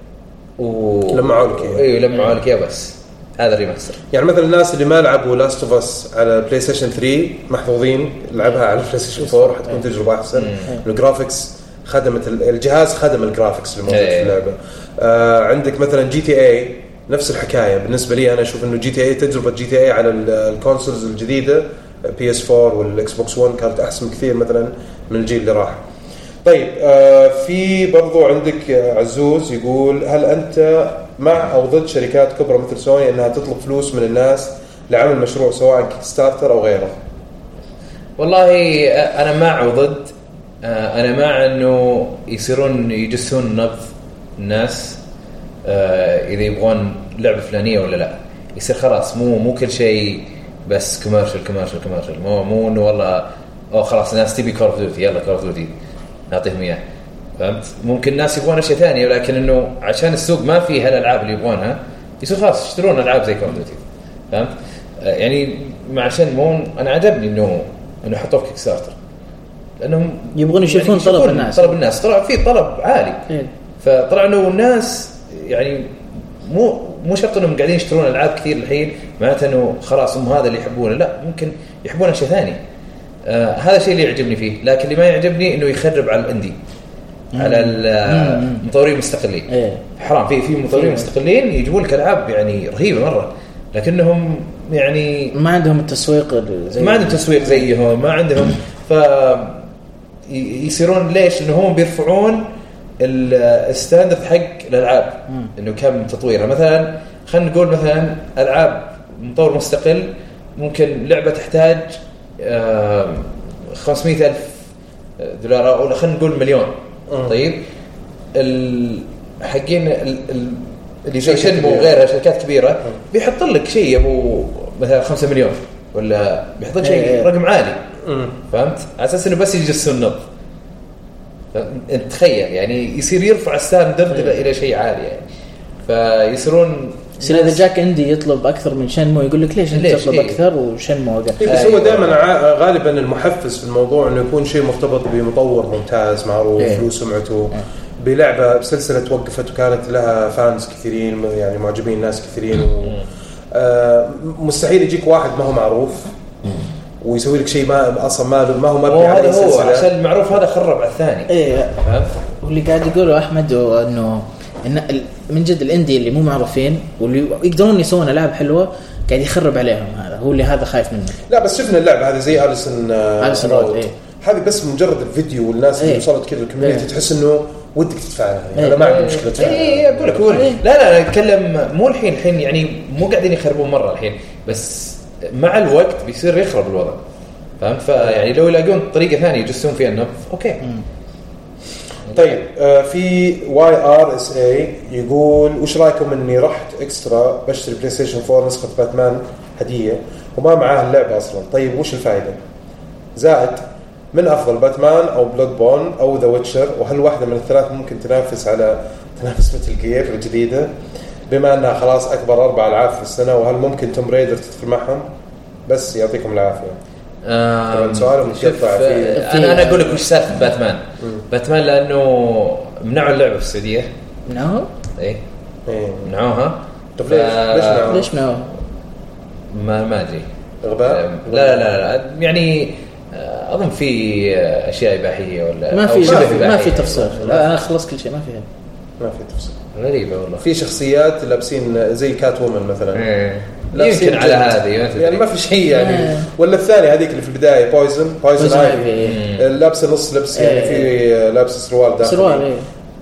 لمعوا لك بس. هذا ريماستر. يعني مثلا الناس اللي ما لعبوا لاست اوف اس على بلاي ستيشن 3 محظوظين، لعبها على بلاي ستيشن 4 حتكون تجربه احسن. الجرافيكس خدمت الجهاز، خدم الجرافيكس اللي موجود في اللعبه. عندك مثلا جي تي اي نفس الحكايه. بالنسبه لي انا اشوف انه جي تي اي، تجربه جي تي اي على الكونسولز الجديده بي اس 4 والاكس بوكس 1 كانت احسن كثير مثلا من الجيل اللي راح. طيب في برضو عندك عزوز يقول هل انت مع او ضد شركات كبرى مثل سوني انها تطلب فلوس من الناس لعمل مشروع سواء كيك ستارتر او غيره؟ والله انا مع وضد. انا مع انه يصيرون يجسون نبض الناس اذا يبغون لعبه فلانيه ولا لا. يصير خلاص مو كل شيء بس كوميرشال. مو انه والله خلاص الناس تبي كول اوف ديوتي، يلا كول اوف ديوتي نعطيهم اياه. فهمت؟ ممكن الناس يبغون اشياء ثانيه، ولكن انه عشان السوق ما فيه هالالعاب اللي يبغونها يصير خلاص يشترون العاب زي كول اوف ديوتي. فهمت؟ يعني عشان مو انا عجبني انه حطوا في كيك ستارتر لانهم يبغون يشوفون طلب الناس. طلع في طلب عالي. فطلع انه الناس يعني مو شرط انهم قاعدين يشترون العاب كثير الحين معناته انه خلاص هم هذا اللي يحبونه، لا، ممكن يحبون اشياء ثانيه. هذا الشيء اللي يعجبني فيه. لكن اللي ما يعجبني انه يخرب على الاندي، على المطورين المستقلين. حرام في مطورين مستقلين يجيبون لك العاب يعني رهيبه مره، لكنهم يعني ما عندهم التسويق زيهم، ما عندهم. يصيرون ليش؟ انه هم بيرفعون الستاندرد حق الالعاب، انه كم تطويرها. مثلا خلينا نقول مثلا العاب مطور مستقل ممكن لعبه تحتاج $500,000 او خلينا نقول مليون. طيب الحقين اللي زي شنمو وغيرها شركات كبيره بيحط لك شيء ابو مثلا 5 مليون ولا بيحط لك شيء رقم عالي. فهمت؟ على اساس انه بس يجسون النبض. تخيل يعني يصير يرفع الستاندرد الى شيء عالي يعني. فيصيرون يصير اذا جاك اندي يطلب اكثر من شنمو يقول لك ليش انت تطلب اكثر وشنمو اقل. بس هو دائما غالبا المحفز في الموضوع انه يكون شيء مرتبط بمطور ممتاز معروف له سمعته، بلعبه بسلسله توقفت وكانت لها فانز كثيرين، يعني معجبين ناس كثيرين. مستحيل يجيك واحد ما هو معروف ويسوي لك شيء ما اصلا ما هو مبني على السلسله، عشان المعروف هذا خرب على الثاني. واللي قاعد يقوله احمد انه من جد الاندي اللي مو معروفين واللي يقدرون يسوون العاب حلوه قاعد يخرب عليهم. هذا خايف منه. لا بس شفنا اللعبه هذه زي أليسن رود هذه بس مجرد الفيديو والناس اللي وصلت كذا الكوميونتي تحس انه ودك تدفعها. انا ما عندي مشكله تدفع. اقول لك لا نتكلم مو الحين يعني مو قاعدين يخربون مره الحين، بس مع الوقت بيصير يخرب الوضع. فهمت؟ فيعني لو يلاقون طريقه ثانيه يجسون فيها النبض اوكي. طيب في YRSA يقول وش رايكم اني رحت اكسترا بشتري بلاي ستيشن 4 نسخه باتمان هديه وما معاه اللعبه اصلا؟ طيب وش الفائده؟ زائد من افضل باتمان او بلود بون او ذا ويتشر؟ وهل واحده من الثلاث ممكن تنافس مثل جير الجديده بما انها خلاص اكبر 4 ألعاب في السنه؟ وهل ممكن توم رايدر تدخل معهم؟ بس يعطيكم العافيه. سؤال متقطع انا اقول لك وش سالفه باتمان لانه منعوا اللعبه في السعوديه. منعوها؟ ايه منعوها. طب ليش منعوها؟ ما ادري. غباء؟ لا يعني اظن في اشياء اباحيه ولا ما في تفسير. لا انا خلص كل شيء ما في تفسير. غريبه والله. في شخصيات لابسين زي كات وومن مثلا يمكن على هذه يعني ما في شيء يعني. ولا الثاني هذيك اللي في البدايه بويزن لابسه نص لبس يعني في لابسه سروال داخلي.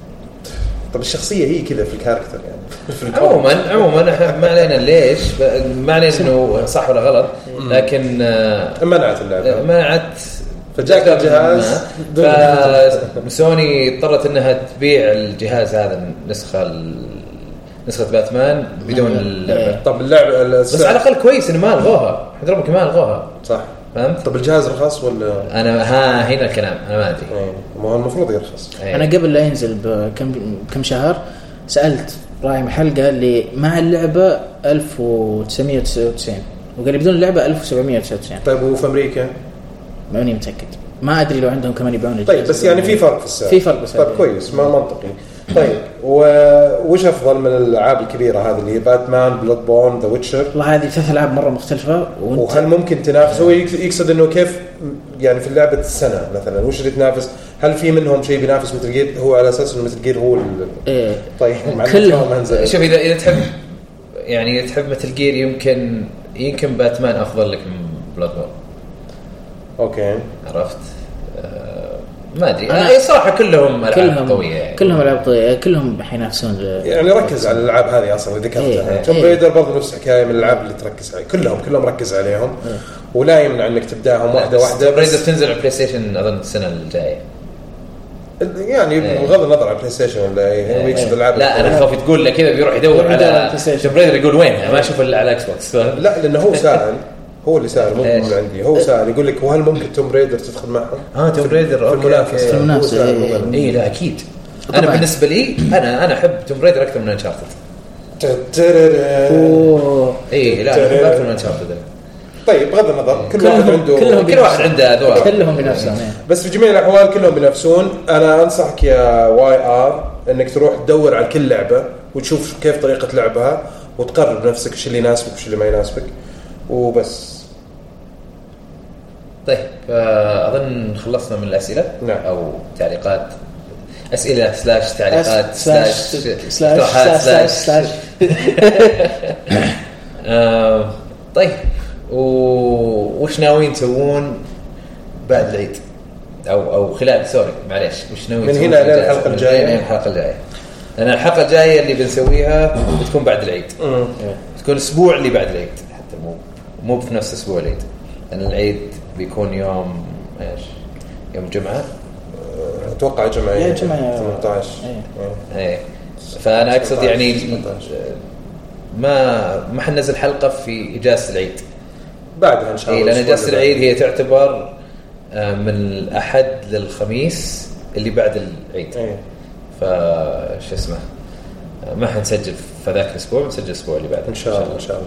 طب الشخصيه هي كذا في الكاركتر يعني. عموما احنا ما علينا ليش، ما علينا انه صح ولا غلط، لكن منعت اللعبه. منعت فجاك الجهاز فسوني اضطرت انها تبيع الجهاز هذا نسخة باتمان بدون اللعبة. طب اللعبة بس على الأقل كويس إنه ما ألغوها، حضربك ما ألغوها صح فهمت؟ طب الجهاز رخص ولا؟ أنا هنا الكلام أنا ما أدري. ما هو المفروض يرخص. أنا قبل لا ينزل بكم شهر سألت راعي محل قال لي مع اللعبة 1999 وقال لي بدون اللعبة 1799. طيب وفي أمريكا؟ ماني متأكد، ما أدري لو عندهم كمان يبيعون. طيب بس يعني في فرق في السعر. في فرق بس. طيب كويس ما منطقي. طيب وش أفضل من الألعاب الكبيرة هذه اللي هي باتمان، بلود بورن، ذا ويتشر؟ والله هذه 3 ألعاب مرة مختلفة. وهل ممكن تنافس؟ هو يقصد إنه كيف يعني في لعبة السنة مثلا وش اللي تنافس؟ هل في منهم شيء بينافس مثل جير؟ هو على أساس إنه مثل جير هو إيه. طيب كلهم. شوف إذا تحب يعني تحب مثل جير يمكن باتمان أفضل لك من بلود بورن. أوكي عرفت. ما أدري أنا صراحة كلهم ألعاب قوية يعني. كلهم ألعاب قوية كلهم حينافسون يعني ركز على الألعاب هذه أصلا ذكرتها. توم رايدر برضه نفس الحكاية من الألعاب اللي تركز عليها كلهم ركز عليهم ولا يمنع إنك تبدأهم واحدة توم رايدر تنزل على بلاي ستيشن أظن السنة الجاية يعني بغض النظر على بلاي ستيشن ولا هو يقصد الألعاب. لا أنا خاف تقول له كذا بيروح يدور على توم رايدر يقول وين ما أشوف على إكس بوكس. لا لأنه هو سائل هو اللي سأل مو من عندي هو سأل يقول لك وهل ممكن توم رايدر تدخل معهم؟ توم رايدر في المنافسة. إيه لا أكيد. أنا بالنسبة لي أنا أحب توم رايدر أكثر من أنشارتد. إيه لا أحب أكثر من أنشارتد. طيب بغض النظر كل واحد عنده أذواق كلهم بينافسون بس في جميع الأحوال كلهم بينافسون. أنا أنصحك يا واي آر إنك تروح تدور على كل لعبة وتشوف كيف طريقة لعبها وتقرر بنفسك إيش اللي يناسبك وإيش اللي ما يناسبك وبس. طيب أظن خلصنا من الأسئلة. نعم. أو تعليقات أسئلة / تعليقات / طيب وش ناويين تسوون بعد العيد أو خلال معليش وش ناويين من هنا للحلقة الجاية؟ أنا الحلقة الجاية اللي بنسويها بتكون بعد العيد. تكون أسبوع اللي بعد العيد حتى مو في نفس أسبوع العيد لأن العيد بيكون يوم إيش؟ يوم الجمعة أتوقع جمعة 18. إيه فأنا أقصد يعني ما حننزل حلقة في إجازة العيد بعدها إن شاء الله. لأن إجازة العيد هي تعتبر من الأحد للخميس اللي بعد العيد. فش اسمه ما حنسجل في ذاك الأسبوع بنسجل الأسبوع اللي بعد إن شاء الله.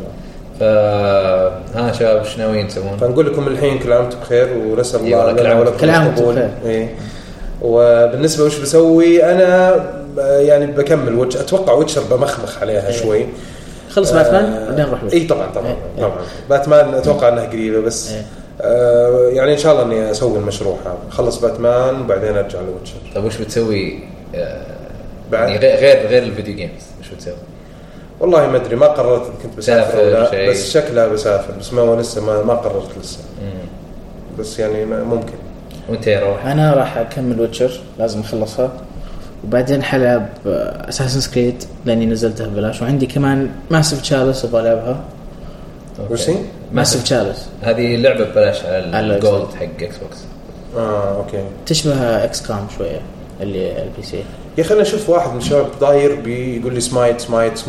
شباب وش ناويين تسوون؟ فنقول لكم الحين كل عام بخير ونسأل الله لنا ولكم كل عام بخير. وبالنسبة وش بسوي أنا يعني بكمل أتوقع ويتشر بمخمخ عليها شوي. خلص باتمان بعدين نروح. اي طبعا باتمان اتوقع انها قريبه بس يعني ان شاء الله اني اسوي المشروع هذا خلص باتمان وبعدين ارجع لويتشر. طيب وش بتسوي يعني غير الفيديو جيمز وش بتسوي؟ والله ما ادري ما قررت كنت بسافر ولا بس شكلها بسافر بس ما لسه ما قررت لسه. بس يعني ممكن. وانت يا روح؟ انا راح اكمل ويتشر لازم اخلصها وبعدين حلعب اساسن كريد لاني نزلتها ببلاش وعندي كمان ماسيف تشالنج ابغى العبها. وش هي ماسيف تشالنج؟ هذه لعبه ببلاش على الجولد حق اكس بوكس. اوكي تشبه اكس كام شويه اللي البي سي. يا اخي انا اشوف واحد من الشباب داير بيقول لي سمايت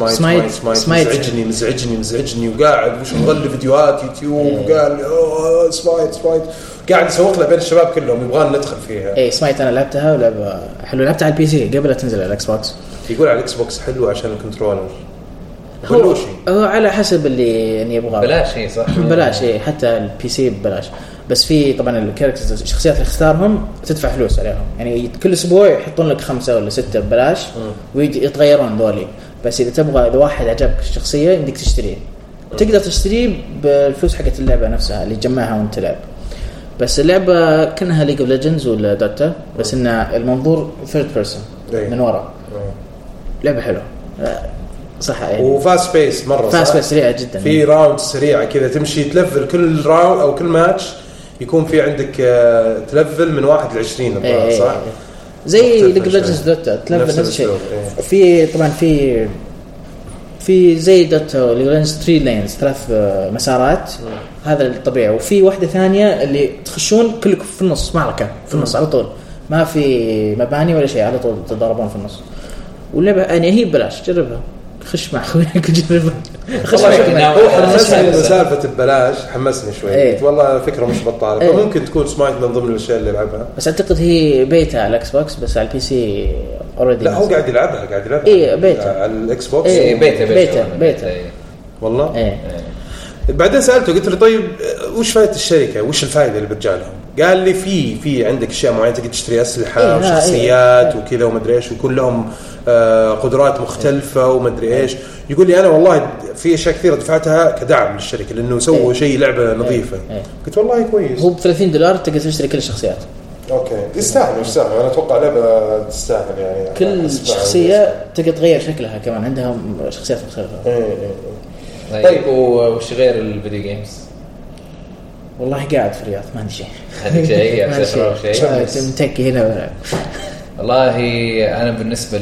مزعجني وقاعد وش مغلي فيديوهات يوتيوب وقال سمايت قاعد يسوق له بين الشباب كلهم يبغان ندخل فيها. اي سمايت انا لعبتها ولعبه حلو لعبتها على البي سي قبل لا تنزل على الاكس بوكس. يقول على الاكس بوكس حلو عشان الكنترولر هو على حسب اللي يعني يبغاه بلاش. هي صح بلاش حتى البي سي ببلاش بس في طبعا الكاركترز الشخصيات اللي اختارهم تدفع فلوس عليهم يعني كل اسبوع يحطون لك 5 ولا 6 ببلاش ويتغيرون ذولي. بس اذا تبغى اذا واحد عجبك الشخصيه عندك تشتريه تقدر تشتريه بالفلوس حقت اللعبه نفسها اللي تجمعها وانت تلعب. بس اللعبه كانها ليج اوف ليجندز ولا دوتا بس ان المنظور ثيرد بيرسون من وراء. لعبه حلوه صح يعني وفاست بيس مره فاست بيس سريعه جدا في راوند سريعه كذا تمشي تلفل كل راوند او كل ماتش يكون في عندك تلفل من 1 ل 20 صح زي ليج اوف ليجندز دوتا تلفل نفس الشيء. في طبعا في زي دوتو اللي 3 لينز 3 مسارات هذا الطبيعي. وفي واحدة ثانية اللي تخشون كلكم في النص معركة في النص على طول ما في مباني ولا شيء على طول تضربون في النص. واللعبة يعني هي ببلاش جربها خش مع اخوياك جربها خش هو حمسني مسافة ببلاش حمسني شوي قلت والله فكرة مش بطالة فممكن تكون سمايت من ضمن الاشياء اللي يلعبها. بس اعتقد هي بيتا على الاكس بوكس بس على البي سي اوريدي. لا هو قاعد يلعبها بيتا على الاكس بوكس بيتا والله بعدين سألته قلت له طيب وش فائدة الشركة وش الفائدة اللي بتجي لهم؟ قال لي في عندك اشياء معينة تقدر تشتري اسلحة وشخصيات وكذا ومدري ايش ويكون لهم قدرات مختلفة ومدري ايش. يقول لي انا والله في اشياء كثيرة دفعتها كدعم للشركة لانه سووا شيء لعبة نظيفة. قلت والله كويس. هو ب$30 تقدر تشتري كل الشخصيات. اوكي يستاهل انا اتوقع لعبة تستاهل يعني كل شخصية تقدر تغير شكلها كمان عندها شخصيات مختلفة. طيب وش غير الفيديو جيمز؟ والله قاعد في الرياض ما عندي شيء. عندك شيء متكي هنا والله. أنا بالنسبة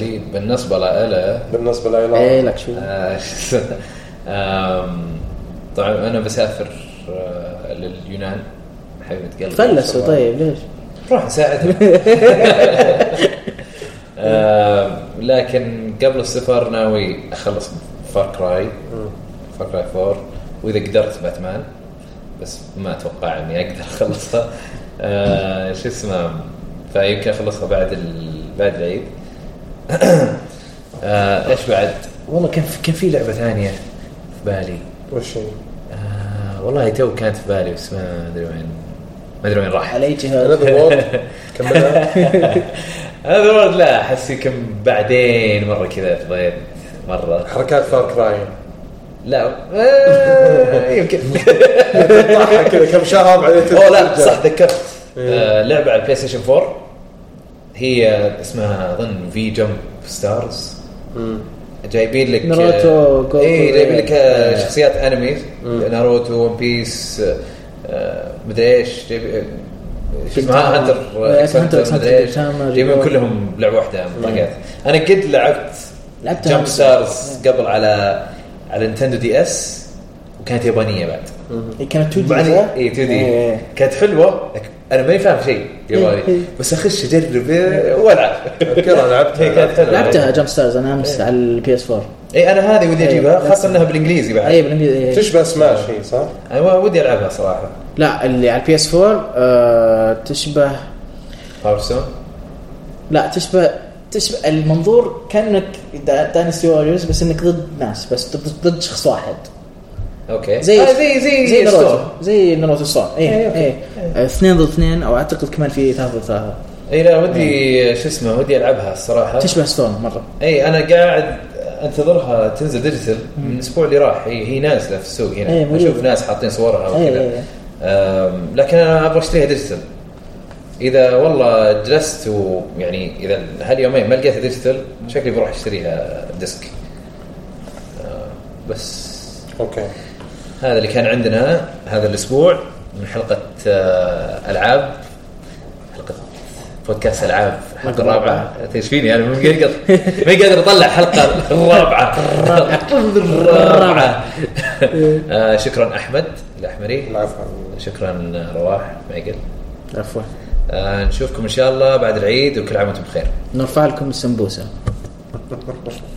لي إيه لك شو طبعا أنا بسافر لليونان حبيبة قلبي. فلسوا طيب ليش؟ روح نساعدهم. لكن قبل السفر ناوي أخلص فار كراي 4 وإذا قدرت باتمان بس ما أتوقع إني أقدر أخلصها. شو اسمه فيمكن أخلصها بعد العيد. إيش بعد والله كان في لعبة ثانية في بالي. وش هي؟ والله تو كانت في بالي بس ما أدري وين راح علي جهاز. كملها. هذا الورد لا حسي كم بعدين مرة كذا فضيت مرة حركات فار كراي لا يمكن كذا كم شهر بعدين لا صح ذكرت لعبة على البلاي ستيشن 4 هي اسمها أظن في جمب ستارز. جايبين لك ناروتو جايبين لك شخصيات انمي ناروتو ون بيس مدري ايش اسمها هانتر مدري ايش جايبين كلهم بلعبة واحدة طاقات. انا قد لعبت جمب ستارز قبل على نينتندو دي اس وكانت يابانية بعد. كانت 2D اي 2D كانت حلوة. انا ما فاهم شيء ياباني بس اخش اجرب والعب. لعبتها جمب ستارز انا امس على البي اس 4. اي انا هذه ودي اجيبها خاصة انها بالانجليزي بعد. اي بالانجليزي تشبه سماش هي صح؟ ايوه ودي العبها صراحة. لا اللي على البي اس 4 تشبه هارسون. لا تشبه المنظور كأنك داينستي واريورز بس انك ضد ناس بس ضد شخص واحد. اوكي زي ناروتو ستون. اي 2 ضد 2 او اعتقد كمان في 3 ضد 3. اي لا ودي شو اسمه ودي العبها الصراحة. تشبه ستون مرة. اي انا قاعد انتظرها تنزل ديجيتال من الاسبوع اللي راح. هي نازلة في السوق هنا اشوف ناس حاطين صورها وكذا. لكن انا ابغى اشتريها ديجيتال. اذا والله جلست ويعني اذا هاليومين ما لقيتها ديجيتال شكلي بروح اشتريها ديسك. بس اوكي هذا اللي كان عندنا هذا الاسبوع من حلقة العاب حلقة بودكاست العاب الحلقة الرابعة. ايش فيني انا ما قادر اطلع حلقة الرابعة. شكرا احمد الاحمري. شكرا رواح معقل. عفوا. نشوفكم إن شاء الله بعد العيد وكل عام وانتم بخير. نرفع لكم السمبوسة.